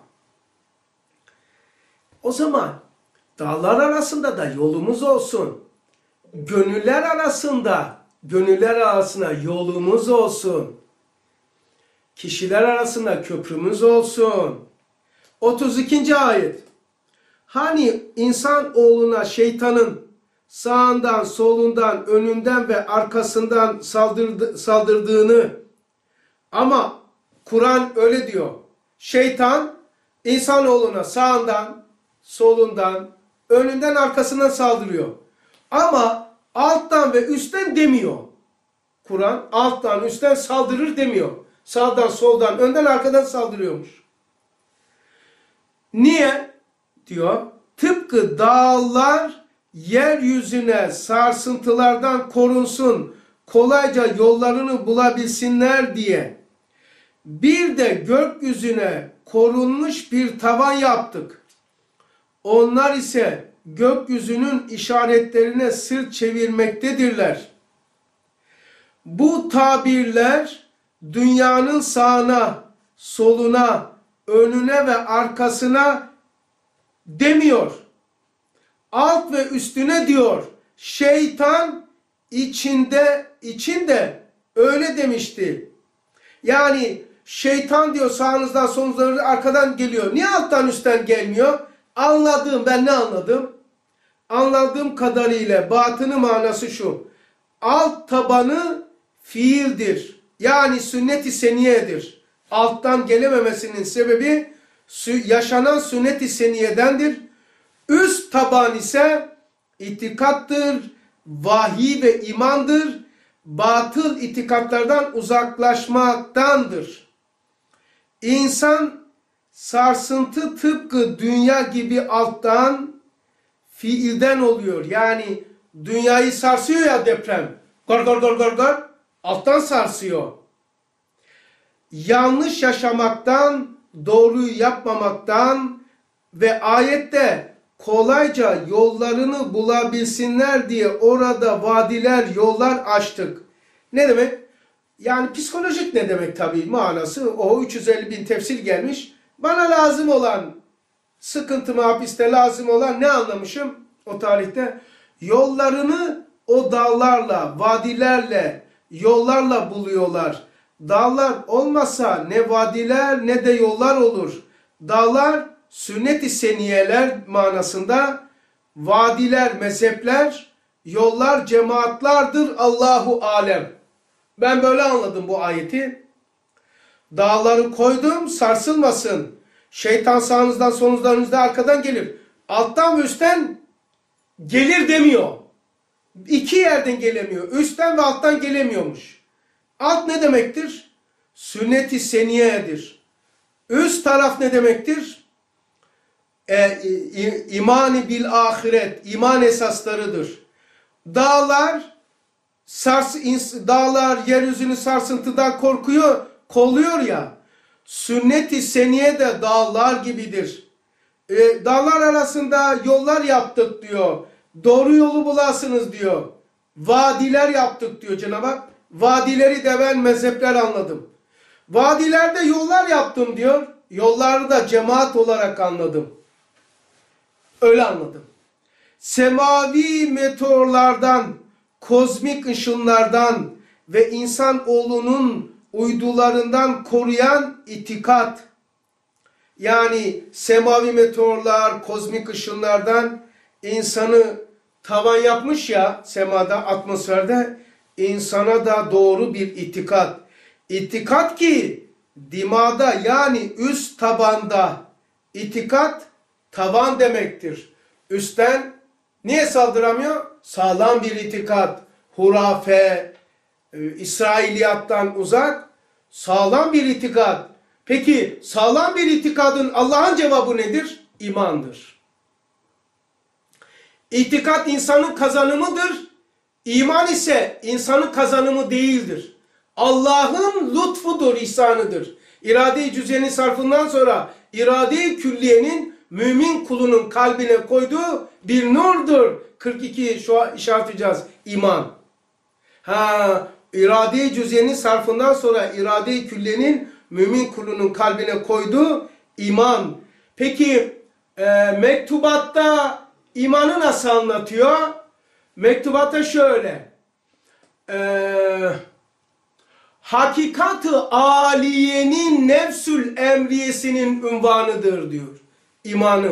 O zaman dağlar arasında da yolumuz olsun. Gönüller arasına yolumuz olsun. Kişiler arasında köprümüz olsun. 32. ayet. Hani insan oğluna şeytanın sağından, solundan, önünden ve arkasından saldırdığını, ama Kur'an öyle diyor. Şeytan insanoğluna sağından, solundan, önünden, arkasından saldırıyor. Ama alttan ve üstten demiyor. Kur'an alttan, üstten saldırır demiyor. Sağdan, soldan, önden, arkadan saldırıyormuş. Niye? Diyor. Tıpkı dağlar yeryüzüne sarsıntılardan korunsun, kolayca yollarını bulabilsinler diye. Bir de gökyüzüne korunmuş bir tavan yaptık. Onlar ise gökyüzünün işaretlerine sırt çevirmektedirler. Bu tabirler dünyanın sağına, soluna, önüne ve arkasına demiyor. Alt ve üstüne diyor. Şeytan içinde öyle demişti. Yani şeytan diyor sağınızdan solunuzdan arkadan geliyor. Niye alttan üstten gelmiyor? Ben ne anladım? Anladığım kadarıyla batını manası şu. Alt tabanı fiildir. Yani sünnet-i seniyedir. Alttan gelememesinin sebebi yaşanan sünnet-i seniyedendir. Üst taban ise itikattır, vahiy ve imandır. Batıl itikatlardan uzaklaşmaktandır. İnsan sarsıntı tıpkı dünya gibi alttan, fiilden oluyor. Yani dünyayı sarsıyor ya deprem. Gor gor gor gor gor. Alttan sarsıyor. Yanlış yaşamaktan, doğruyu yapmamaktan ve ayette kolayca yollarını bulabilsinler diye orada vadiler, yollar açtık. Ne demek? Yani psikolojik ne demek tabii manası? O 350 bin tefsir gelmiş. Bana lazım olan, sıkıntıma hapiste lazım olan ne anlamışım o tarihte? Yollarını o dağlarla, vadilerle, yollarla buluyorlar. Dağlar olmasa ne vadiler ne de yollar olur. Dağlar sünnet-i seniyeler manasında, vadiler mezhepler, yollar cemaatlardır, Allahu alem. Ben böyle anladım bu ayeti. Dağları koydum sarsılmasın. Şeytan sağınızdan solunuzdan önünüzden arkadan gelir. Alttan ve üstten gelir demiyor. İki yerden gelemiyor. Üstten ve alttan gelemiyormuş. Alt ne demektir? Sünnet-i seniyedir. Üst taraf ne demektir? İmani bil ahiret, iman esaslarıdır. Dağlar yeryüzünü sarsıntıdan kolluyor ya. Sünnet-i seniye de dağlar gibidir. Dağlar arasında yollar yaptık diyor. Doğru yolu bulasınız diyor. Vadiler yaptık diyor Cenab-ı Hak. Vadileri de ben mezhepler anladım. Vadilerde yollar yaptım diyor. Yolları da cemaat olarak anladım. Öyle anladım. Semavi meteorlardan, kozmik ışınlardan ve insanoğlunun uydularından koruyan itikat. Yani semavi meteorlar, kozmik ışınlardan insanı tavan yapmış ya semada, atmosferde, insana da doğru bir itikat. İtikat ki dimada yani üst tabanda, itikat tavan demektir. Üstten niye saldıramıyor? Sağlam bir itikat, hurafe, İsrailiyattan uzak, sağlam bir itikat. Peki sağlam bir itikadın Allah'ın cevabı nedir? İmandır. İtikat insanın kazanımıdır. İman ise insanın kazanımı değildir. Allah'ın lütfudur, ihsanıdır. İrade-i cüz'yenin sarfından sonra irade-i külliyenin mümin kulunun kalbine koyduğu bir nurdur. 42 şu an işaretleyeceğiz. İman. İrade-i cüz'yenin sarfından sonra irade-i külliyenin mümin kulunun kalbine koyduğu iman. Peki mektubatta imanı nasıl anlatıyor? Mektubatta şöyle. Hakikat-ı aliyenin nefsül emriyesinin unvanıdır diyor. İmanı.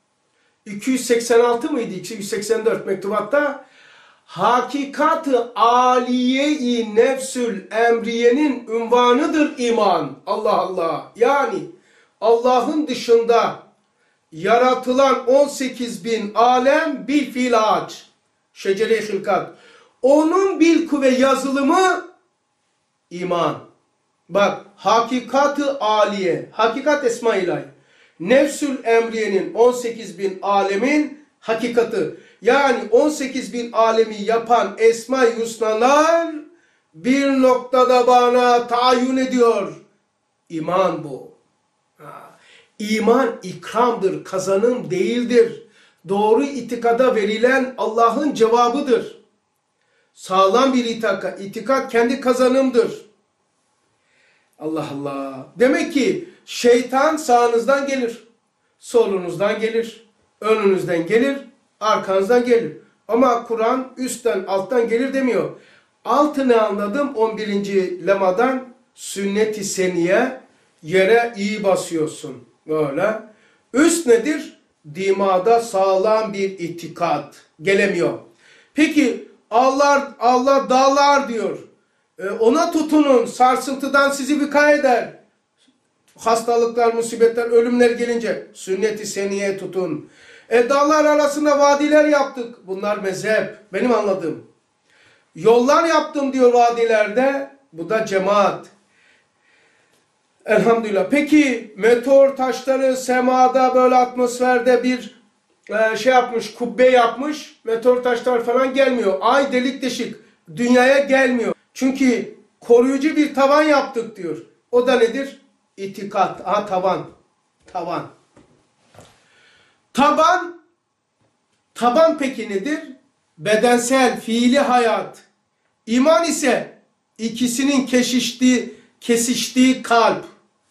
286 mıydı? 284 mektubatta. Hakikat-ı aliye-i nefsül emriyenin unvanıdır iman. Allah Allah. Yani Allah'ın dışında yaratılan 18 bin alem bil fiil ağaç. Şecere-i hilkat. Onun bilku ve yazılımı iman. Bak, hakikat-ı aliye, hakikat esma ilahi. Nefsül emriyenin 18 bin alemin hakikati. Yani 18 bin alemi yapan esma-i hüsnalar bir noktada bana tayin ediyor. İman bu. İman ikramdır, kazanım değildir. Doğru itikada verilen Allah'ın cevabıdır. Sağlam bir itikat kendi kazanımdır. Allah Allah. Demek ki şeytan sağınızdan gelir, solunuzdan gelir, önünüzden gelir, arkanızdan gelir. Ama Kur'an üstten alttan gelir demiyor. Altını anladım 11. lemadan, sünnet-i seniye, yere iyi basıyorsun. Böyle. Üst nedir? Dimada sağlam bir itikat. Gelemiyor. Peki Allah dağlar diyor. Ona tutunun. Sarsıntıdan sizi vikaye eder. Hastalıklar, musibetler, ölümler gelince sünnet-i seniyeye tutun. Dağlar arasında vadiler yaptık. Bunlar mezhep. Benim anladığım. Yollar yaptım diyor vadilerde. Bu da cemaat. Elhamdülillah. Peki meteor taşları semada böyle atmosferde bir şey yapmış, kubbe yapmış. Meteor taşlar falan gelmiyor. Ay delik deşik dünyaya gelmiyor. Çünkü koruyucu bir tavan yaptık diyor. O da nedir? İtikat. Tavan. Tavan. Taban peki nedir? Bedensel, fiili hayat. İman ise ikisinin kesiştiği kalp.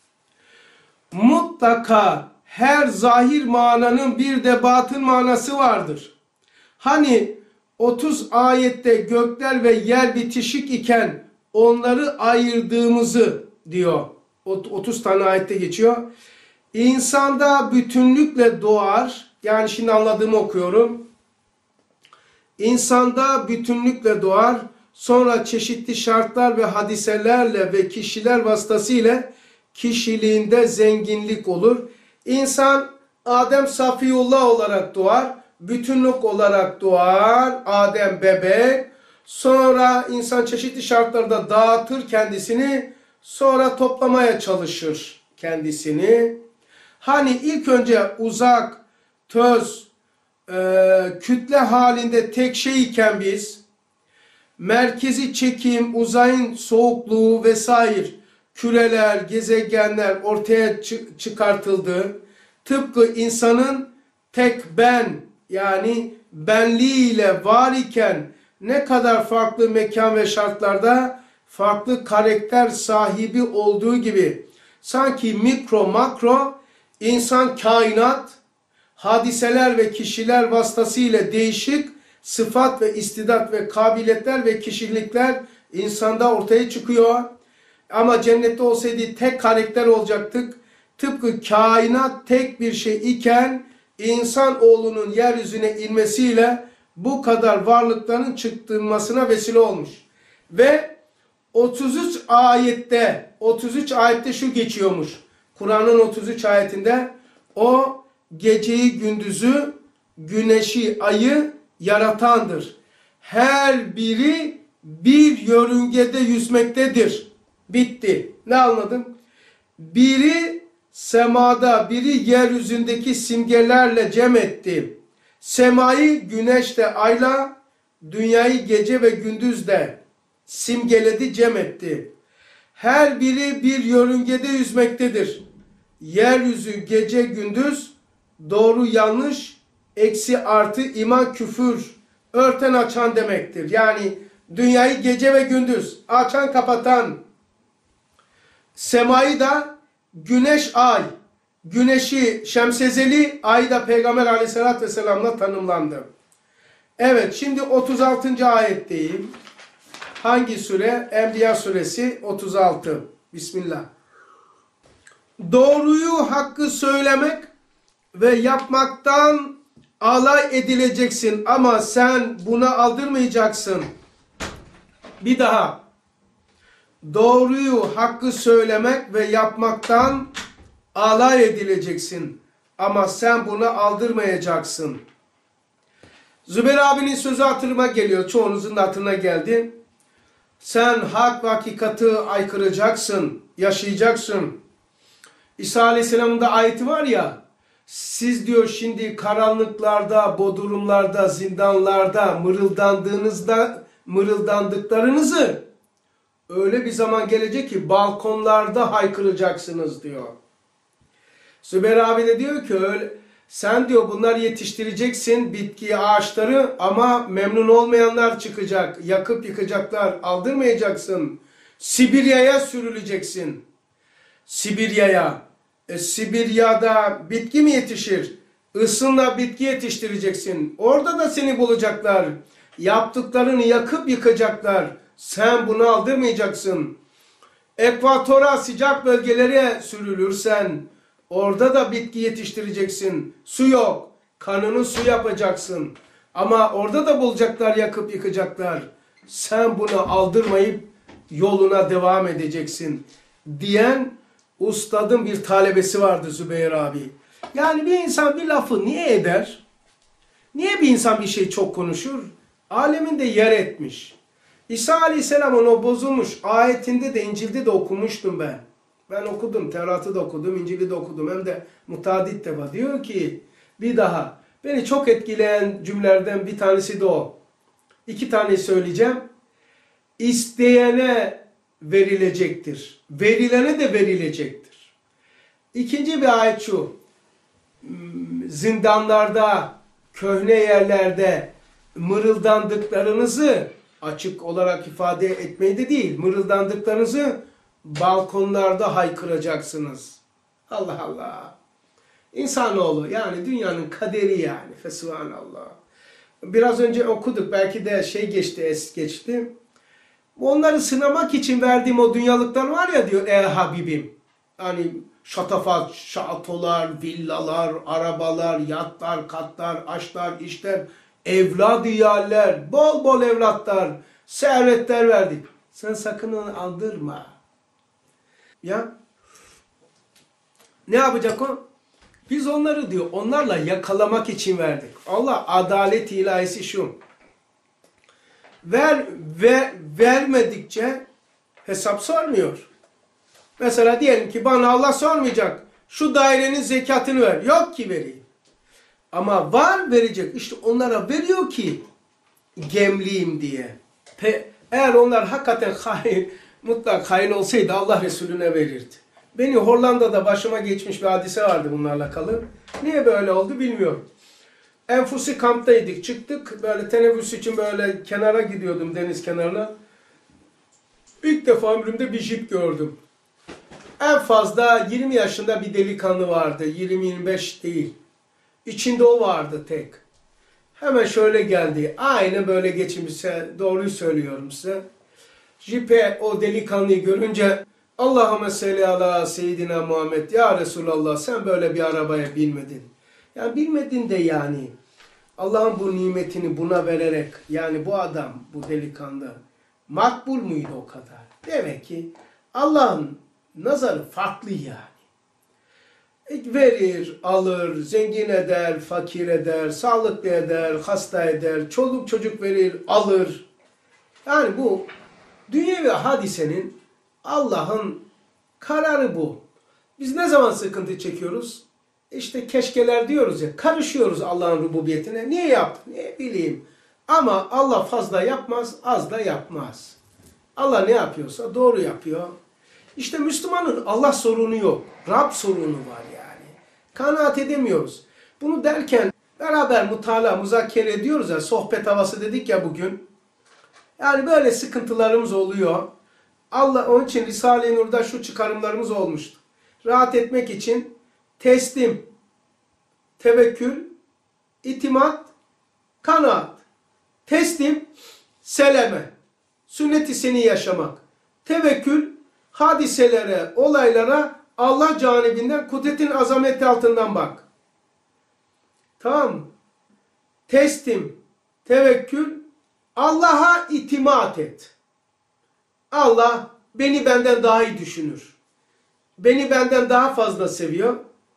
Mutlaka her zahir mananın bir de batın manası vardır. Hani 30 ayette gökler ve yer bitişik iken onları ayırdığımızı diyor. 30 tane ayette geçiyor. İnsanda bütünlükle doğar. Yani şimdi anladığımı okuyorum. İnsanda bütünlükle doğar. Sonra çeşitli şartlar ve hadiselerle ve kişiler vasıtasıyla kişiliğinde zenginlik olur. İnsan Adem Safiyullah olarak doğar. Bütünlük olarak doğar. Adem bebek. Sonra insan çeşitli şartlarda dağıtır kendisini. Sonra toplamaya çalışır kendisini. Hani ilk önce uzak, töz, kütle halinde tek şey iken biz, merkezi çekim, uzayın soğukluğu vesaire, küreler, gezegenler ortaya çıkartıldı. Tıpkı insanın tek ben, yani benliğiyle var iken ne kadar farklı mekan ve şartlarda farklı karakter sahibi olduğu gibi, sanki mikro makro insan kainat, hadiseler ve kişiler vasıtasıyla değişik sıfat ve istidat ve kabiliyetler ve kişilikler insanda ortaya çıkıyor. Ama cennette olsaydı tek karakter olacaktık. Tıpkı kainat tek bir şey iken insanoğlunun yeryüzüne inmesiyle bu kadar varlıkların çıktırmasına vesile olmuş. Ve 33 ayette şu geçiyormuş. Kur'an'ın 33 ayetinde o geceyi gündüzü, güneşi, ayı yaratandır. Her biri bir yörüngede yüzmektedir. Bitti. Ne anladım? Biri semada, biri yeryüzündeki simgelerle cem etti. Semayı güneşle, ayla, dünyayı gece ve gündüzle simgeledi, cem etti. Her biri bir yörüngede yüzmektedir. Yeryüzü gece gündüz, doğru yanlış, eksi artı, iman küfür, örten açan demektir. Yani dünyayı gece ve gündüz açan kapatan, semayı da güneş ay, güneşi Şemsezeli, ay da Peygamber aleyhissalatü vesselam'la tanımlandı. Evet, şimdi 36. ayetteyim. Hangi sure? Enbiya suresi 36. Bismillah. Doğruyu, hakkı söylemek ve yapmaktan alay edileceksin ama sen buna aldırmayacaksın. Bir daha. Doğruyu, hakkı söylemek ve yapmaktan alay edileceksin ama sen buna aldırmayacaksın. Zübeyir abinin sözü hatırıma geliyor. Çoğunuzun da hatırına geldi. Sen hak ve hakikati aykıracaksın, yaşayacaksın. İsa Aleyhisselam'ın da ayeti var ya, siz diyor şimdi karanlıklarda, bodrumlarda, zindanlarda mırıldandıklarınızı öyle bir zaman gelecek ki balkonlarda haykıracaksınız diyor. Zübeyir abi de diyor ki öyle, sen diyor bunları yetiştireceksin, bitkiyi, ağaçları, ama memnun olmayanlar çıkacak, yakıp yıkacaklar, aldırmayacaksın. Sibirya'ya sürüleceksin. Sibirya'ya. Sibirya'da bitki mi yetişir? Isınla bitki yetiştireceksin. Orada da seni bulacaklar. Yaptıklarını yakıp yıkacaklar. Sen bunu aldırmayacaksın. Ekvatora, sıcak bölgelere sürülürsen orada da bitki yetiştireceksin. Su yok. Kanını su yapacaksın. Ama orada da bulacaklar, yakıp yıkacaklar. Sen bunu aldırmayıp yoluna devam edeceksin diyen ustadın bir talebesi vardı Zübeyir abi. Yani bir insan bir lafı niye eder? Niye bir insan bir şey çok konuşur? Aleminde yer etmiş. İsa Aleyhisselam'ın o bozulmuş ayetinde de İncil'de de okumuştum ben. Ben okudum, Tevrat'ı da okudum, İncil'i de okudum. Hem de mutadit defa. Diyor ki bir daha. Beni çok etkileyen cümlelerden bir tanesi de o. 2 tane söyleyeceğim. İsteyene verilecektir. Verilene de verilecektir. İkinci bir ayet şu. Zindanlarda, köhne yerlerde mırıldandıklarınızı açık olarak ifade etmeyi de değil, mırıldandıklarınızı balkonlarda haykıracaksınız. Allah Allah. İnsanoğlu yani dünyanın kaderi yani. Fesubhanallah. Biraz önce okuduk. Belki de es geçti. Onları sınamak için verdiğim o dünyalıklar var ya diyor ey Habibim. Hani şatafat, şatolar, villalar, arabalar, yatlar, katlar, aşlar, işler, evlad iyaller, bol bol evlatlar, servetler verdik. Sen sakın onu aldırma. Ya ne yapacak o? Biz onları diyor onlarla yakalamak için verdik. Allah adalet ilahisi şu. Vermedikçe hesap sormuyor. Mesela diyelim ki bana Allah sormayacak. Şu dairenin zekatını ver. Yok ki vereyim. Ama var verecek. İşte onlara veriyor ki gemliyim diye. Eğer onlar hakikaten mutlak hain olsaydı Allah Resulüne verirdi. Beni Hollanda'da başıma geçmiş bir hadise vardı bunlarla kalın. Niye böyle oldu bilmiyorum. Enfusi kamptaydık. Çıktık. Böyle teneffüs için böyle kenara gidiyordum deniz kenarına. İlk defa ömrümde bir jip gördüm. En fazla 20 yaşında bir delikanlı vardı. 20-25 değil. İçinde o vardı tek. Hemen şöyle geldi. Aynı böyle geçmişse doğruyu söylüyorum size. Jipe o delikanlıyı görünce Allahümme salli ala seyyidina Muhammed. Ya Resulallah sen böyle bir arabaya binmedin. Yani bilmedin de yani. Allah'ın bu nimetini buna vererek yani bu adam, bu delikanlı makbul muydu o kadar? Demek ki Allah'ın nazarı farklı yani. Verir, alır, zengin eder, fakir eder, sağlıklı eder, hasta eder, çoluk çocuk verir, alır. Yani bu dünyevi hadisenin Allah'ın kararı bu. Biz ne zaman sıkıntı çekiyoruz? İşte keşkeler diyoruz ya, karışıyoruz Allah'ın rububiyetine. Niye yaptın? Ne bileyim. Ama Allah fazla yapmaz, az da yapmaz. Allah ne yapıyorsa doğru yapıyor. İşte Müslümanın Allah sorunu yok. Rab sorunu var yani. Kanaat edemiyoruz. Bunu derken beraber müzakere ediyoruz ya, sohbet havası dedik ya bugün. Yani böyle sıkıntılarımız oluyor. Onun için Risale-i Nur'da şu çıkarımlarımız olmuştu. Rahat etmek için teslim, tevekkül, itimat, kanaat. Teslim, seleme. Sünnet-i seni yaşamak. Tevekkül, hadiselere, olaylara Allah canibinden, kudretin azameti altından bak. Tamam mı? Teslim, tevekkül, Allah'a itimat et. Allah beni benden daha iyi düşünür. Beni benden daha fazla seviyor.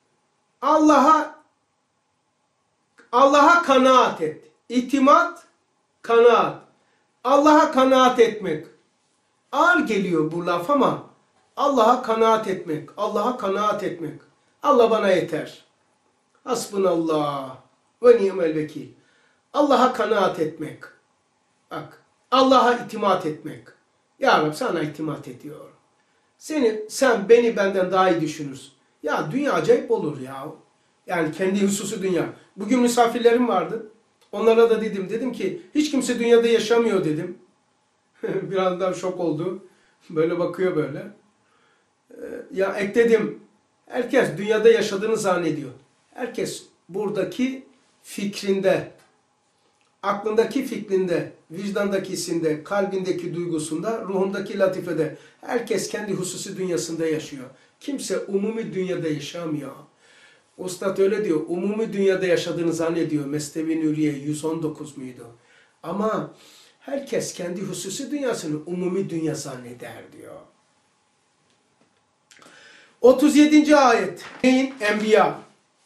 Allah'a kanaat et. İtimat, kanaat. Allah'a kanaat etmek. Ağır geliyor bu laf ama Allah'a kanaat etmek. Allah'a kanaat etmek. Allah bana yeter. Hasbunallah ve ni'mel vekil. Allah'a kanaat etmek. Bak. Allah'a itimat etmek. Ya Rab sana itimat ediyorum. Sen beni benden daha iyi düşünürsün. Ya dünya acayip olur ya. Yani kendi hususu dünya. Bugün misafirlerim vardı. Onlara da dedim ki hiç kimse dünyada yaşamıyor dedim. Biraz daha şok oldu. Böyle bakıyor böyle. Ya ekledim. Herkes dünyada yaşadığını zannediyor. Herkes buradaki fikrinde, aklındaki fikrinde, vicdandaki hissinde, kalbindeki duygusunda, ruhundaki latifede. Herkes kendi hususi dünyasında yaşıyor. Kimse umumi dünyada yaşamıyor. Ustad öyle diyor. Umumi dünyada yaşadığını zannediyor. Mesnevi Nuriye 119 muydu? Ama Herkes kendi hususi dünyasını umumi dünya zanneder diyor. 37. ayet. Enbiya.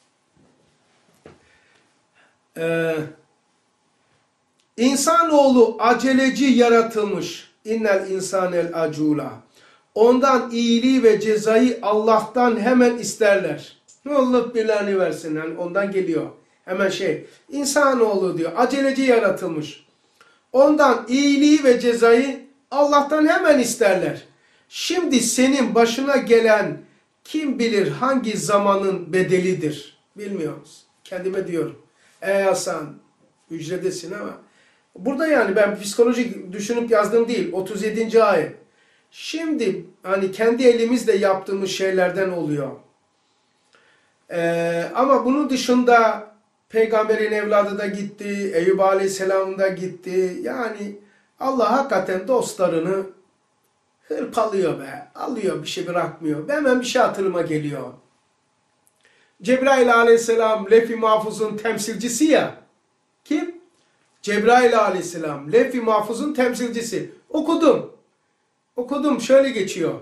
İnsanoğlu aceleci yaratılmış. İnnel insanel acula. Ondan iyiliği ve cezayı Allah'tan hemen isterler. Ne Allah belanı versin. Yani ondan geliyor. Hemen İnsanoğlu diyor. Aceleci yaratılmış. Ondan iyiliği ve cezayı Allah'tan hemen isterler. Şimdi senin başına gelen kim bilir hangi zamanın bedelidir? Bilmiyoruz. Kendime diyorum. Ey Hasan, hücredesin ama. Burada yani ben psikolojik düşünüp yazdığım değil. 37. ayet. Şimdi hani kendi elimizle yaptığımız şeylerden oluyor. Ama bunun dışında peygamberin evladı da gitti. Eyüp Aleyhisselam da gitti. Yani Allah hakikaten dostlarını hırpalıyor be. Alıyor, bir şey bırakmıyor. Hemen bir şey hatırıma geliyor. Cebrail Aleyhisselam Lef-i Mahfuz'un temsilcisi ya. Kim? Cebrail Aleyhisselam Lef-i Mahfuz'un temsilcisi. Okudum şöyle geçiyor.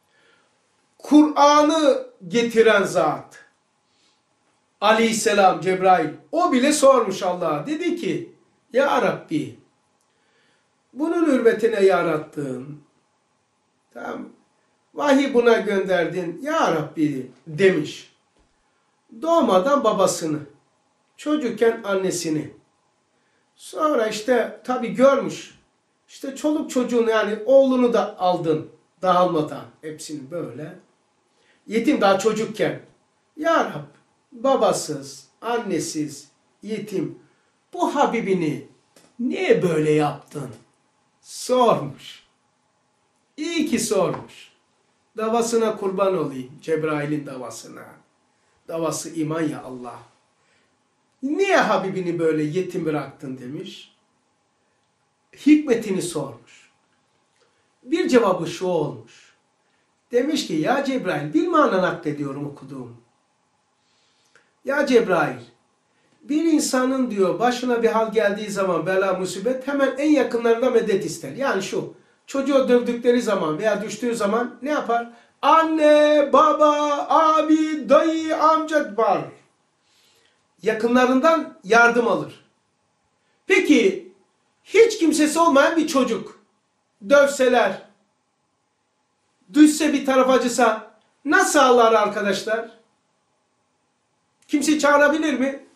Kur'an'ı getiren zat. Aleyhisselam Cebrail. O bile sormuş Allah'a. Dedi ki ya Rabbi bunun hürmetine yarattın. Tamam. Vahiy buna gönderdin. Ya Rabbi demiş. Doğmadan babasını. Çocukken annesini. Sonra tabi görmüş. Çoluk çocuğunu yani oğlunu da aldın. Dağılmadan. Hepsini böyle. Yetim daha çocukken. Ya Rabbi babasız, annesiz, yetim. Bu Habibini niye böyle yaptın? Sormuş. İyi ki sormuş. Davasına kurban olayım. Cebrail'in davasına. Davası iman ya Allah. Niye Habibini böyle yetim bıraktın demiş. Hikmetini sormuş. Bir cevabı şu olmuş. Demiş ki ya Cebrail bilmanen naklediyorum okuduğum. Ya Cebrail bir insanın diyor başına bir hal geldiği zaman bela musibet hemen en yakınlarına medet ister. Yani çocuğu dövdükleri zaman veya düştüğü zaman ne yapar? Anne, baba, abi, dayı, amca var. Yakınlarından yardım alır. Peki hiç kimsesi olmayan bir çocuk dövseler, düşse bir taraf acısa nasıl ağlar arkadaşlar? Kimseyi çağırabilir mi?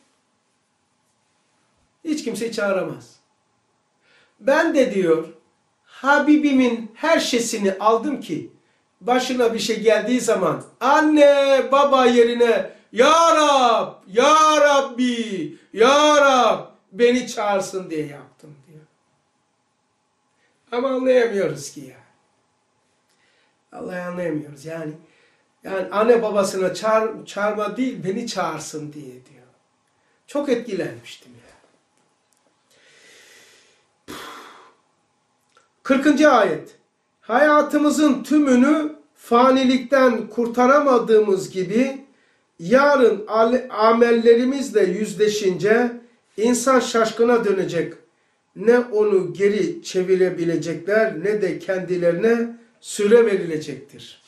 Hiç kimseyi çağıramaz. Ben de diyor Habibimin her şeysini aldım ki başına bir şey geldiği zaman anne baba yerine Ya Rab, Ya Rabbi, Ya Rab beni çağırsın diye yaptım diyor. Ama anlayamıyoruz ki ya. Allah'ı anlayamıyoruz yani. Yani anne babasına çağırma değil beni çağırsın diye diyor. Çok etkilenmiştim ya. 40. ayet. Hayatımızın tümünü fanilikten kurtaramadığımız gibi yarın amellerimizle yüzleşince insan şaşkına dönecek. Ne onu geri çevirebilecekler ne de kendilerine süre verilecektir.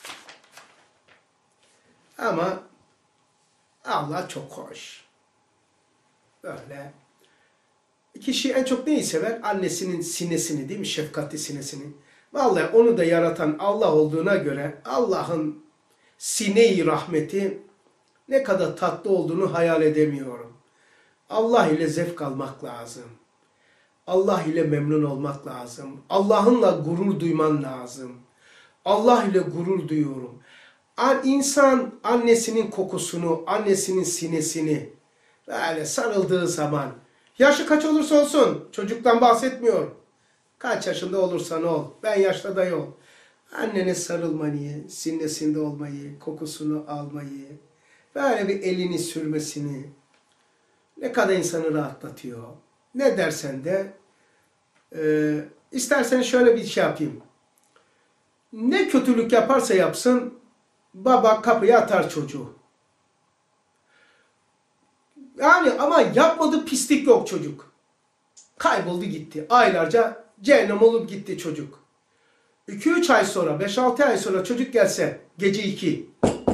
Ama Allah çok hoş. Böyle. Kişi en çok neyi sever? Annesinin sinesini değil mi? Şefkatli sinesini. Vallahi onu da yaratan Allah olduğuna göre Allah'ın sine-i rahmeti ne kadar tatlı olduğunu hayal edemiyorum. Allah ile zevk almak lazım. Allah ile memnun olmak lazım. Allah'ınla gurur duyman lazım. Allah ile gurur duyuyorum. İnsan annesinin kokusunu, annesinin sinesini böyle sarıldığı zaman, yaşı kaç olursa olsun, çocuktan bahsetmiyorum. Kaç yaşında olursan ol, ben yaşta da ol. Annene sarılmayı, sinesinde olmayı, kokusunu almayı, böyle bir elini sürmesini ne kadar insanı rahatlatıyor. Ne dersen de, istersen şöyle bir şey yapayım. Ne kötülük yaparsa yapsın, baba kapıya atar çocuğu. Yani ama yapmadığı pislik yok çocuk. Kayboldu gitti. Aylarca cehennem olup gitti çocuk. 2-3 ay sonra, 5-6 ay sonra çocuk gelse gece 2.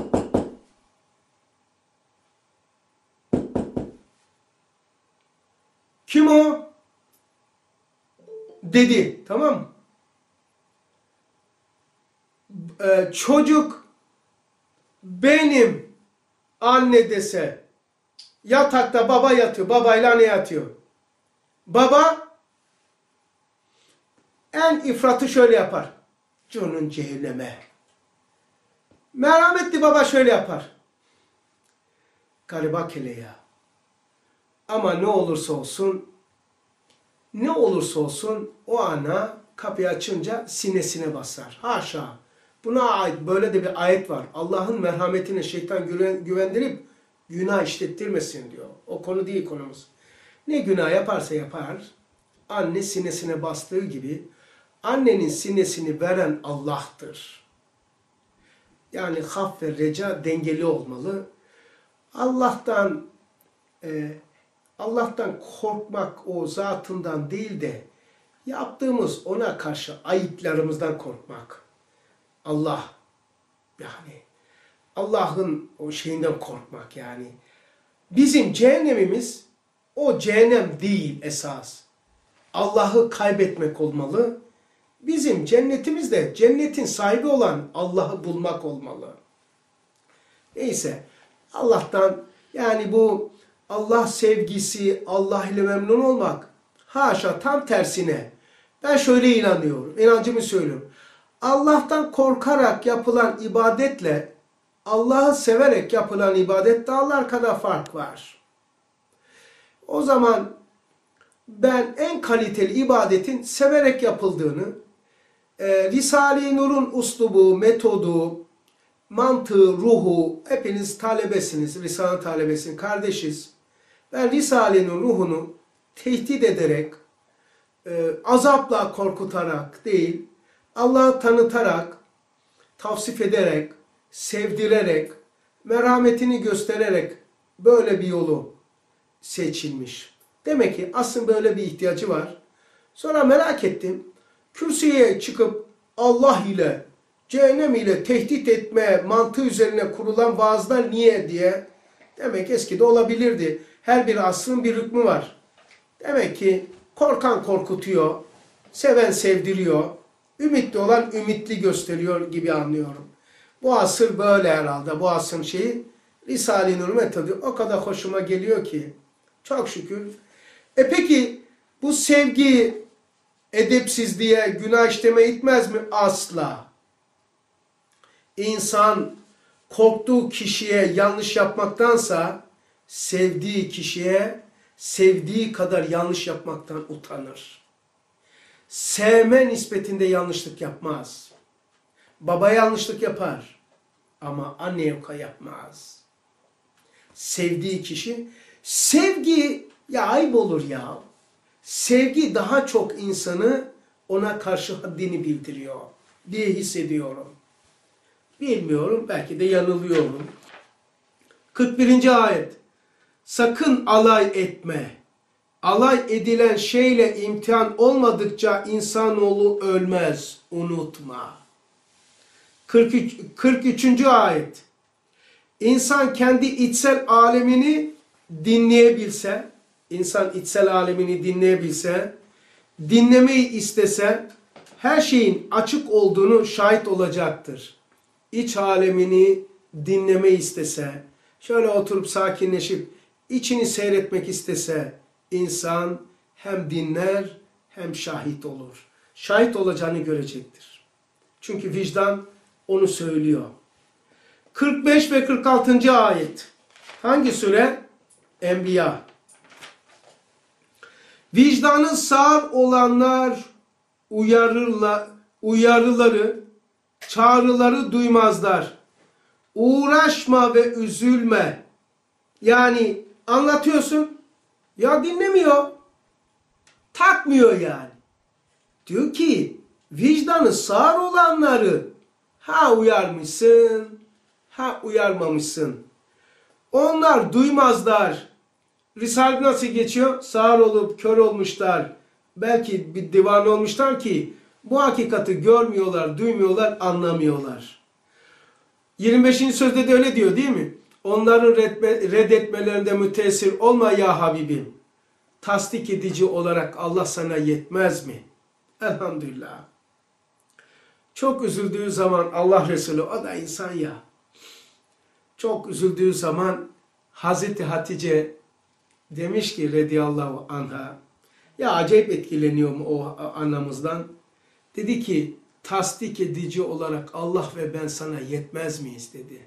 Kim o? Dedi. Tamam mı? Çocuk benim anne dese, yatakta baba yatıyor. Babayla anne yatıyor. Baba en ifratı şöyle yapar. Canın cehenneme. Merhametli baba şöyle yapar. Gariba kele ya. Ama ne olursa olsun o ana kapıyı açınca sinesine basar. Haşa. Buna ait böyle de bir ayet var. Allah'ın merhametine şeytan güvendirip günah işlettirmesin diyor. O konu değil konumuz. Ne günah yaparsa yapar, anne sinesine bastığı gibi annenin sinesini veren Allah'tır. Yani haf ve reca dengeli olmalı. Allah'tan korkmak o zatından değil de yaptığımız ona karşı ayıplarımızdan korkmak. Allah yani Allah'ın o şeyinden korkmak yani. Bizim cehennemimiz o cehennem değil esas. Allah'ı kaybetmek olmalı. Bizim cennetimiz de cennetin sahibi olan Allah'ı bulmak olmalı. Neyse Allah'tan yani bu Allah sevgisi, Allah ile memnun olmak haşa tam tersine. Ben şöyle inanıyorum, inancımı söylüyorum. Allah'tan korkarak yapılan ibadetle Allah'ı severek yapılan ibadet dağlar kadar fark var. O zaman ben en kaliteli ibadetin severek yapıldığını, Risale-i Nur'un uslubu, metodu, mantığı, ruhu, hepiniz talebesiniz, Risale talebesiniz, kardeşiz. Ben Risale'nin ruhunu tehdit ederek, azapla korkutarak değil, Allah'ı tanıtarak, tavsif ederek, sevdirerek, merhametini göstererek böyle bir yolu seçilmiş. Demek ki aslında böyle bir ihtiyacı var. Sonra merak ettim. Kürsüye çıkıp Allah ile, cehennem ile tehdit etme mantığı üzerine kurulan vaazlar niye diye. Demek eskide olabilirdi. Her bir asrın bir hükmü var. Demek ki korkan korkutuyor, seven sevdiriyor, ümitli olan ümitli gösteriyor gibi anlıyorum. Bu asır böyle herhalde. Bu asrın şeyi Risale-i Nur metodu o kadar hoşuma geliyor ki. Çok şükür. Peki bu sevgi edepsizliğe, günah işleme itmez mi? Asla. İnsan korktuğu kişiye yanlış yapmaktansa sevdiği kişiye sevdiği kadar yanlış yapmaktan utanır. Sevme nispetinde yanlışlık yapmaz. Baba yanlışlık yapar ama anne yapmaz. Sevdiği kişi, sevgi ya ayıp olur ya. Sevgi daha çok insanı ona karşı haddini bildiriyor diye hissediyorum. Bilmiyorum, belki de yanılıyorum. 41. ayet. Sakın alay etme. Alay edilen şeyle imtihan olmadıkça insanoğlu ölmez. Unutma. 43. ayet. İnsan kendi içsel alemini dinleyebilse, dinlemeyi istese, her şeyin açık olduğunu şahit olacaktır. İç alemini dinlemeyi istese, şöyle oturup sakinleşip içini seyretmek istese, insan hem dinler hem şahit olur. Şahit olacağını görecektir. Çünkü vicdan onu söylüyor. 45 ve 46. ayet. Hangi sure? Enbiya. Vicdanı sağır olanlar uyarıları, çağrıları duymazlar. Uğraşma ve üzülme. Yani anlatıyorsun, ya dinlemiyor. Takmıyor yani. Diyor ki vicdanı sağır olanları ha uyarmışsın, ha uyarmamışsın. Onlar duymazlar. Risale nasıl geçiyor? Sağır olup kör olmuşlar. Belki bir divan olmuşlar ki bu hakikati görmüyorlar, duymuyorlar, anlamıyorlar. 25. sözde de öyle diyor değil mi? Onların reddetmelerinde müteessir olma ya Habibim. Tasdik edici olarak Allah sana yetmez mi? Elhamdülillah. Çok üzüldüğü zaman Allah Resulü, o da insan ya. Çok üzüldüğü zaman Hazreti Hatice demiş ki radıyallahu anha, ya acayip etkileniyor mu o anamızdan? Dedi ki tasdik edici olarak Allah ve ben sana yetmez miyiz dedi.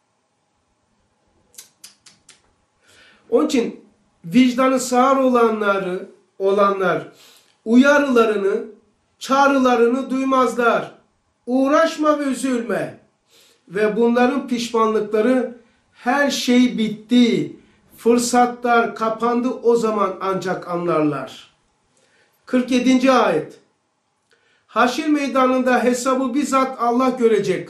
Onun için vicdanı sağır olanlar uyarılarını, çağrılarını duymazlar. Uğraşma ve üzülme. Ve bunların pişmanlıkları her şey bitti. Fırsatlar kapandı, o zaman ancak anlarlar. 47. ayet. Haşir meydanında hesabı bizzat Allah görecek.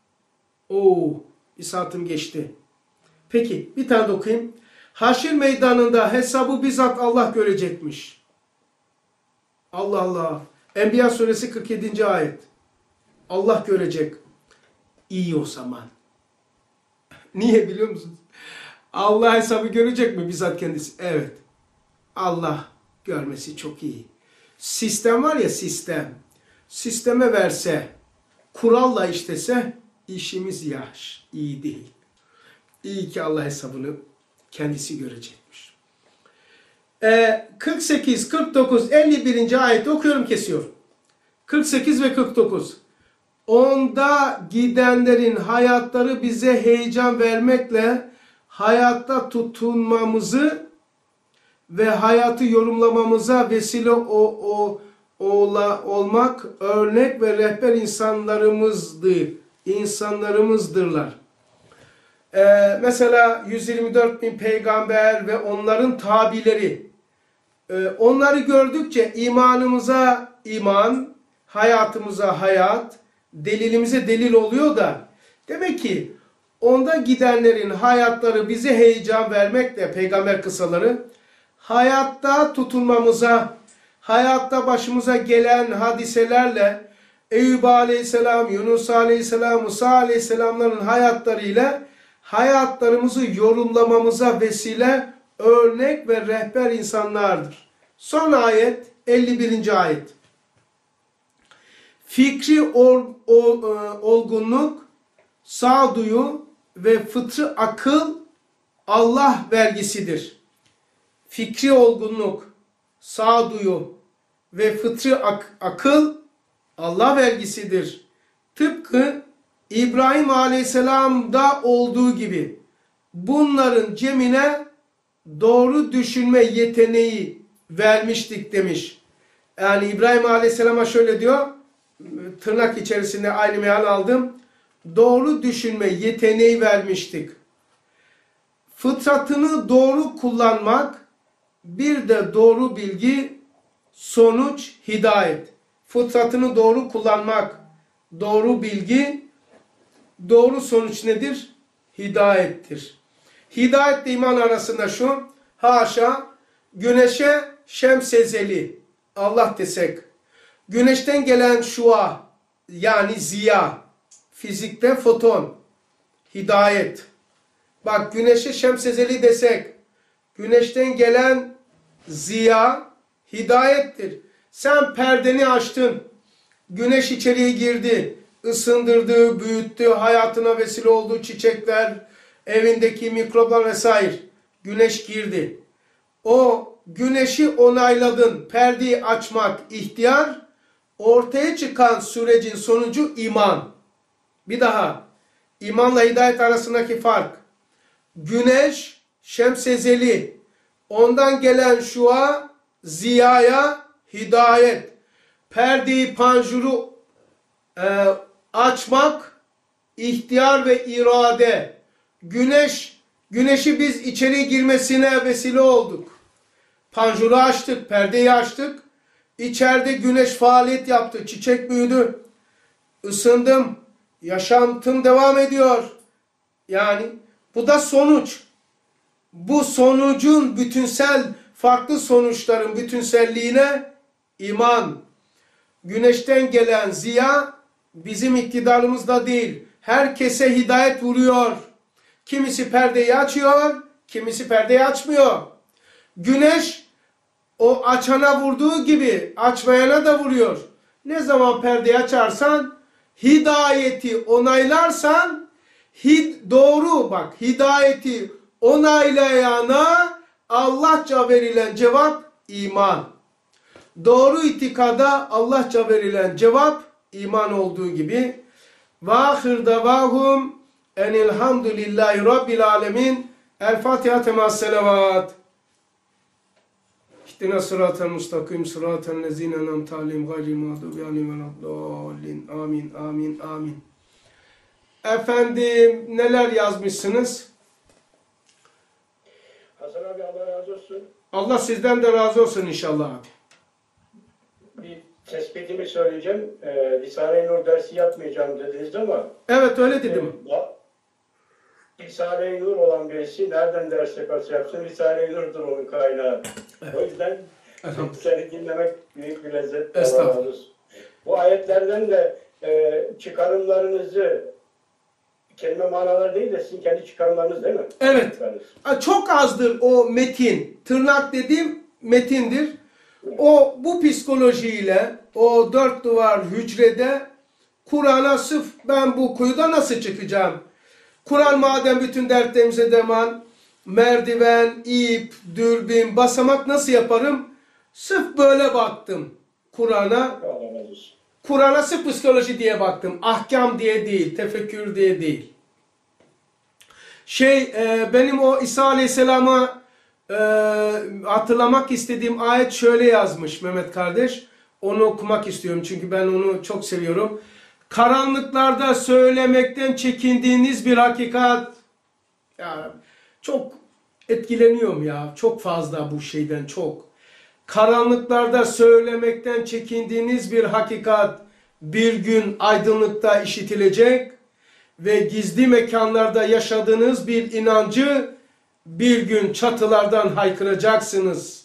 Bir saatim geçti. Peki bir tane de okuyayım. Haşir meydanında hesabı bizzat Allah görecekmiş. Allah Allah. Enbiya suresi 47. ayet. Allah görecek. İyi o zaman. Niye biliyor musunuz? Allah hesabı görecek mi bizzat kendisi? Evet. Allah görmesi çok iyi. Sistem var ya, sistem. Sisteme verse, kuralla işlese işimiz iyi değil. İyi ki Allah hesabını kendisi görecekmiş. 48, 49, 51. ayet okuyorum, kesiyorum. 48 ve 49. Onda gidenlerin hayatları bize heyecan vermekle hayatta tutunmamızı ve hayatı yorumlamamıza vesile olmak örnek ve rehber insanlarımızdırlar. Mesela 124 bin peygamber ve onların tabileri. Onları gördükçe imanımıza iman, hayatımıza hayat, delilimize delil oluyor da, demek ki onda gidenlerin hayatları bize heyecan vermekle, peygamber kıssaları, hayatta tutunmamıza, hayatta başımıza gelen hadiselerle, Eyüp Aleyhisselam, Yunus Aleyhisselam, Musa Aleyhisselamların hayatlarıyla hayatlarımızı yorumlamamıza vesile, örnek ve rehber insanlardır. Son ayet, 51. ayet. Fikri olgunluk, sağduyu ve fıtri akıl Allah vergisidir. Fikri olgunluk, sağduyu ve fıtri akıl Allah vergisidir. Tıpkı İbrahim Aleyhisselam'da olduğu gibi bunların cemine doğru düşünme yeteneği vermiştik demiş. Yani İbrahim Aleyhisselam'a şöyle diyor, tırnak içerisinde aynı meal aldım. Doğru düşünme yeteneği vermiştik. Fıtratını doğru kullanmak, bir de doğru bilgi, sonuç, hidayet. Fıtratını doğru kullanmak, doğru bilgi, doğru sonuç nedir? Hidayettir. Hidayetle iman arasında şu, haşa, güneşe şemsezeli, Allah desek, güneşten gelen şua, yani ziya, fizikte foton, hidayet. Bak, güneşe şemsezeli desek, güneşten gelen ziya, hidayettir. Sen perdeni açtın, güneş içeriye girdi, ısındırdı, büyüttü, hayatına vesile oldu, çiçekler, evindeki mikroplar vesaire. Güneş girdi. O güneşi onayladın, perdeyi açmak ihtiyar, ortaya çıkan sürecin sonucu iman. Bir daha, imanla hidayet arasındaki fark. Güneş, şemsezeli, ondan gelen şua, ziyaya, hidayet. Perdeyi, panjuru açmak, ihtiyar ve irade. Güneşi biz içeri girmesine vesile olduk. Panjuru açtık, perdeyi açtık. İçeride güneş faaliyet yaptı, çiçek büyüdü. Isındım, yaşantım devam ediyor. Yani bu da sonuç. bu sonucun bütünsel, farklı sonuçların bütünselliğine iman. Güneşten gelen ziya bizim iktidarımızda değil. Herkese hidayet vuruyor. Kimisi perdeyi açıyor, kimisi perdeyi açmıyor. Güneş o açana vurduğu gibi açmayana da vuruyor. Ne zaman perdeyi açarsan, hidayeti onaylarsan, doğru bak, hidayeti onaylayana Allahça verilen cevap iman. Doğru itikada Allahça verilen cevap iman olduğu gibi. Ve ahir davahum enilhamdülillahi rabbil alemin. El Fatiha temas selavat. İhdina sıratel mustakim sıratel lezine en'amte aleyhim gayril mağdubi aleyhim veleddallin. Amin, amin, amin. Efendim neler yazmışsınız? Hasan abi Allah razı olsun. Allah sizden de razı olsun inşallah abi. Bir tespitimi söyleyeceğim. Risale-i Nur dersi yapmayacağım dediniz ama Evet öyle dedim. Risale-i Nur olan birisi nereden ders yaparsa yapsın Risale-i Nur'dur onun kaynağı. Evet. O yüzden seni dinlemek büyük bir lezzet. Estağfurullah. Bu ayetlerden de çıkarımlarınızı kelime manaları değil de sizin kendi çıkarımlarınız değil mi? Evet. Çok azdır o metin. Tırnak dediğim metindir. O bu psikolojiyle o dört duvar hücrede Kur'an'a sırf ben bu kuyuda nasıl çıkacağım? Kur'an madem bütün dertlerimize derman, merdiven, ip, dürbün, basamak nasıl yaparım? Sırf böyle baktım Kur'an'a. Kur'an'a sırf psikoloji diye baktım. Ahkam diye değil, tefekkür diye değil. Benim o İsa Aleyhisselam'a hatırlamak istediğim ayet şöyle yazmış Mehmet kardeş. Onu okumak istiyorum çünkü ben onu çok seviyorum. Karanlıklarda söylemekten çekindiğiniz bir hakikat. Ya, çok etkileniyorum ya. Çok fazla bu şeyden çok. Karanlıklarda söylemekten çekindiğiniz bir hakikat bir gün aydınlıkta işitilecek ve gizli mekanlarda yaşadığınız bir inancı bir gün çatılardan haykıracaksınız.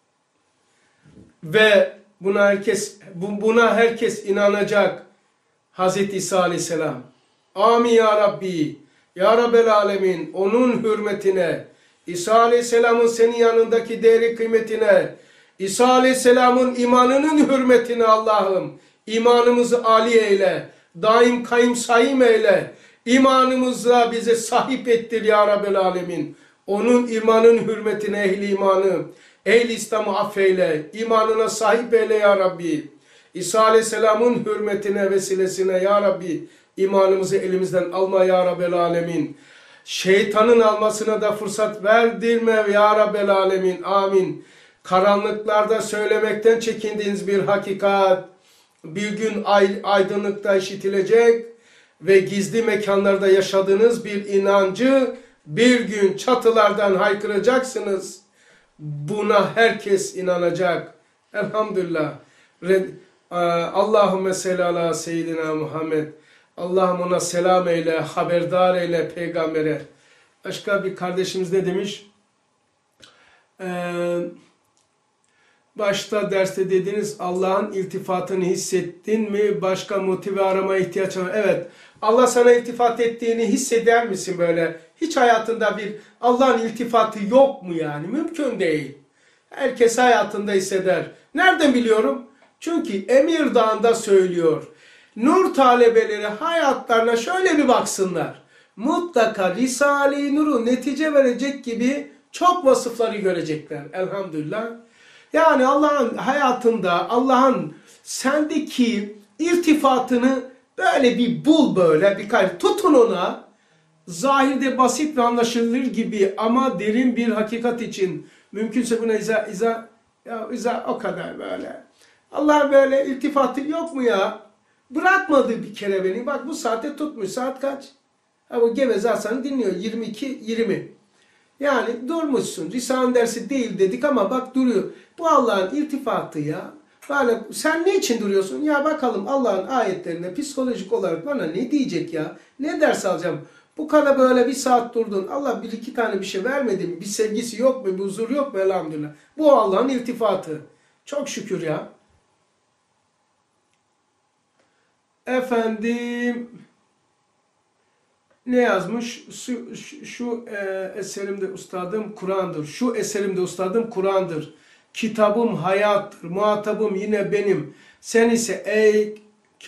Ve buna herkes inanacak. Hazreti İsa Aleyhisselam. Amin ya Rabbi. Ya Rabbel Alemin. Onun hürmetine, İsa Aleyhisselam'ın senin yanındaki değeri kıymetine, İsa Aleyhisselam'ın imanının hürmetine Allah'ım. İmanımızı âli eyle. Daim kayım sayım eyle. İmanımızla bize sahip ettir ya Rabbel Alemin. Onun imanın hürmetine ehli imanı, ehli İslam'ı affeyle. İmanına sahip eyle ya Rabbi. İsa Aleyhisselam'ın hürmetine vesilesine ya Rabbi imanımızı elimizden alma ya Rabbel Alemin. Şeytanın almasına da fırsat verdirme ya Rabbel Alemin. Amin. Karanlıklarda söylemekten çekindiğiniz bir hakikat bir gün aydınlıkta işitilecek ve gizli mekanlarda yaşadığınız bir inancı bir gün çatılardan haykıracaksınız. Buna herkes inanacak. Elhamdülillah. Allahümme salli ala seyyidina Muhammed. Allah'ım ona selam eyle, haberdar eyle peygambere. Başka bir kardeşimiz ne demiş? Başta derste dediniz Allah'ın iltifatını hissettin mi? Başka motive aramaya ihtiyaç var. Evet. Allah sana iltifat ettiğini hisseder misin böyle? Hiç hayatında bir Allah'ın iltifatı yok mu yani? Mümkün değil. Herkes hayatında hisseder. Nereden biliyorum? Çünkü Emir Dağı'nda söylüyor. Nur talebeleri hayatlarına şöyle bir baksınlar. Mutlaka Risale-i Nur'u netice verecek gibi çok vasıfları görecekler. Elhamdülillah. Yani Allah'ın hayatında, Allah'ın sendeki irtifatını böyle bir bul böyle birkaç. Tutun ona. Zahirde basit ve anlaşılır gibi ama derin bir hakikat için. Mümkünse buna izah o kadar böyle. Allah böyle iltifatı yok mu ya? Bırakmadı bir kere beni. Bak bu saate tutmuş. Saat kaç? Ha bu Geveze Hasan'ı dinliyor. 22:20. Yani durmuşsun. Risale dersi değil dedik ama bak duruyor. Bu Allah'ın iltifatı ya. Böyle sen ne için duruyorsun? Ya bakalım Allah'ın ayetlerine psikolojik olarak bana ne diyecek ya? Ne ders alacağım? Bu kadar böyle bir saat durdun. Allah bir iki tane bir şey vermedi mi? Bir sevgisi yok mu? Bir huzur yok mu? Elhamdülillah. Bu Allah'ın iltifatı. Çok şükür ya. Efendim ne yazmış? Şu eserimde ustadım Kur'an'dır. Şu eserimde ustadım Kur'an'dır. Kitabım hayattır. Muhatabım yine benim. Sen ise ey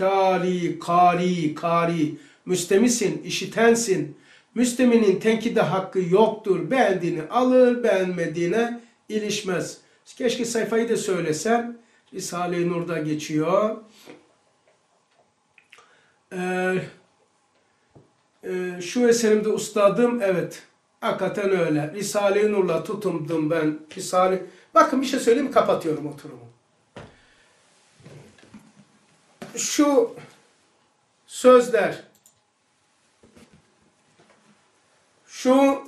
kari, müstemisin, işitensin. Müsteminin tenkide hakkı yoktur. Beğendiğini alır, beğenmediğine ilişmez. Keşke sayfayı da söylesem. Risale-i Nur'da geçiyor. Şu eserimde ustadım, evet. Hakikaten öyle. Risale-i Nur'la tutundum ben. Bakın bir şey söyleyeyim mi? Kapatıyorum oturumu. Şu sözler, şu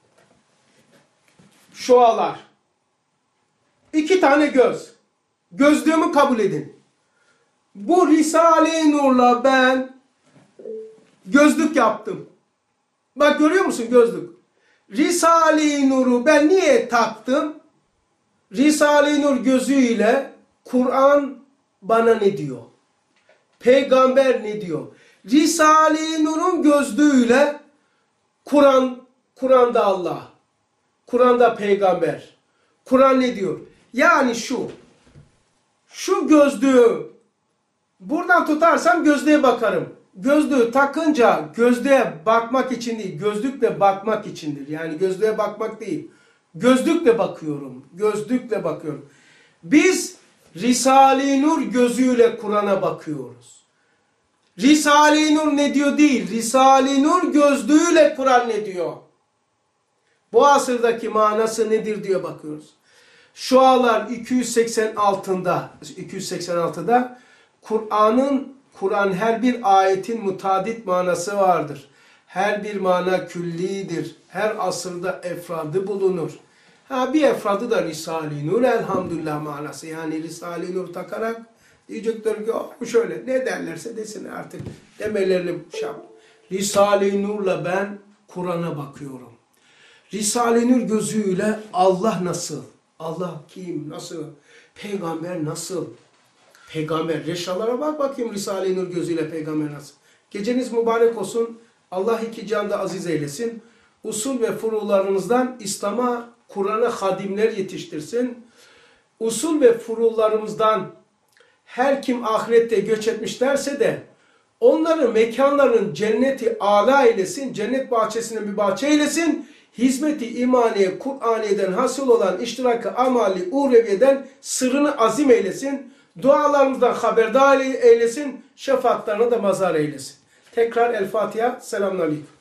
şualar, 2 tane göz. Gözlüğümü kabul edin. Bu Risale-i Nur'la ben gözlük yaptım. Bak görüyor musun gözlük? Risale-i Nur'u ben niye taktım? Risale-i Nur gözüyle Kur'an bana ne diyor? Peygamber ne diyor? Risale-i Nur'un gözlüğüyle Kur'an'da Allah, Kur'an'da peygamber. Kur'an ne diyor? Yani şu gözlüğü buradan tutarsam gözlüğe bakarım. Gözlüğü takınca gözlüğe bakmak için değil, gözlükle bakmak içindir. Yani gözlüğe bakmak değil. Gözlükle bakıyorum. Gözlükle bakıyorum. Biz Risale-i Nur gözüyle Kur'an'a bakıyoruz. Risale-i Nur ne diyor değil. Risale-i Nur gözlüğüyle Kur'an ne diyor. Bu asırdaki manası nedir diye bakıyoruz. Şualar 286'da Kur'an her bir ayetin mutadit manası vardır. Her bir mana küllidir. Her asırda efradı bulunur. Bir efradı da Risale-i Nur elhamdülillah manası. Yani Risale-i Nur takarak diyecekler ki şöyle ne derlerse desin artık demelerini şap. Risale-i Nur'la ben Kur'an'a bakıyorum. Risale-i Nur gözüyle Allah nasıl? Allah kim? Nasıl? Peygamber nasıl? Peygamber. Reşalara bak bakayım Risale-i Nur gözüyle peygamber nasıl? Geceniz mübarek olsun. Allah iki canda aziz eylesin. Usul ve furularımızdan İslam'a, Kur'an'a hadimler yetiştirsin. Usul ve furularımızdan her kim ahirette göç etmişlerse de onları mekanların cenneti âlâ eylesin. Cennet bahçesine bir bahçe eylesin. Hizmeti imaniye, Kur'aniye'den hasıl olan iştirak-ı amali, uhreviyeden sırrını azim eylesin. Dualarımızdan haberdar eylesin. Şefaatlerine de mazhar eylesin. Tekrar El Fatiha. Selamünaleyküm.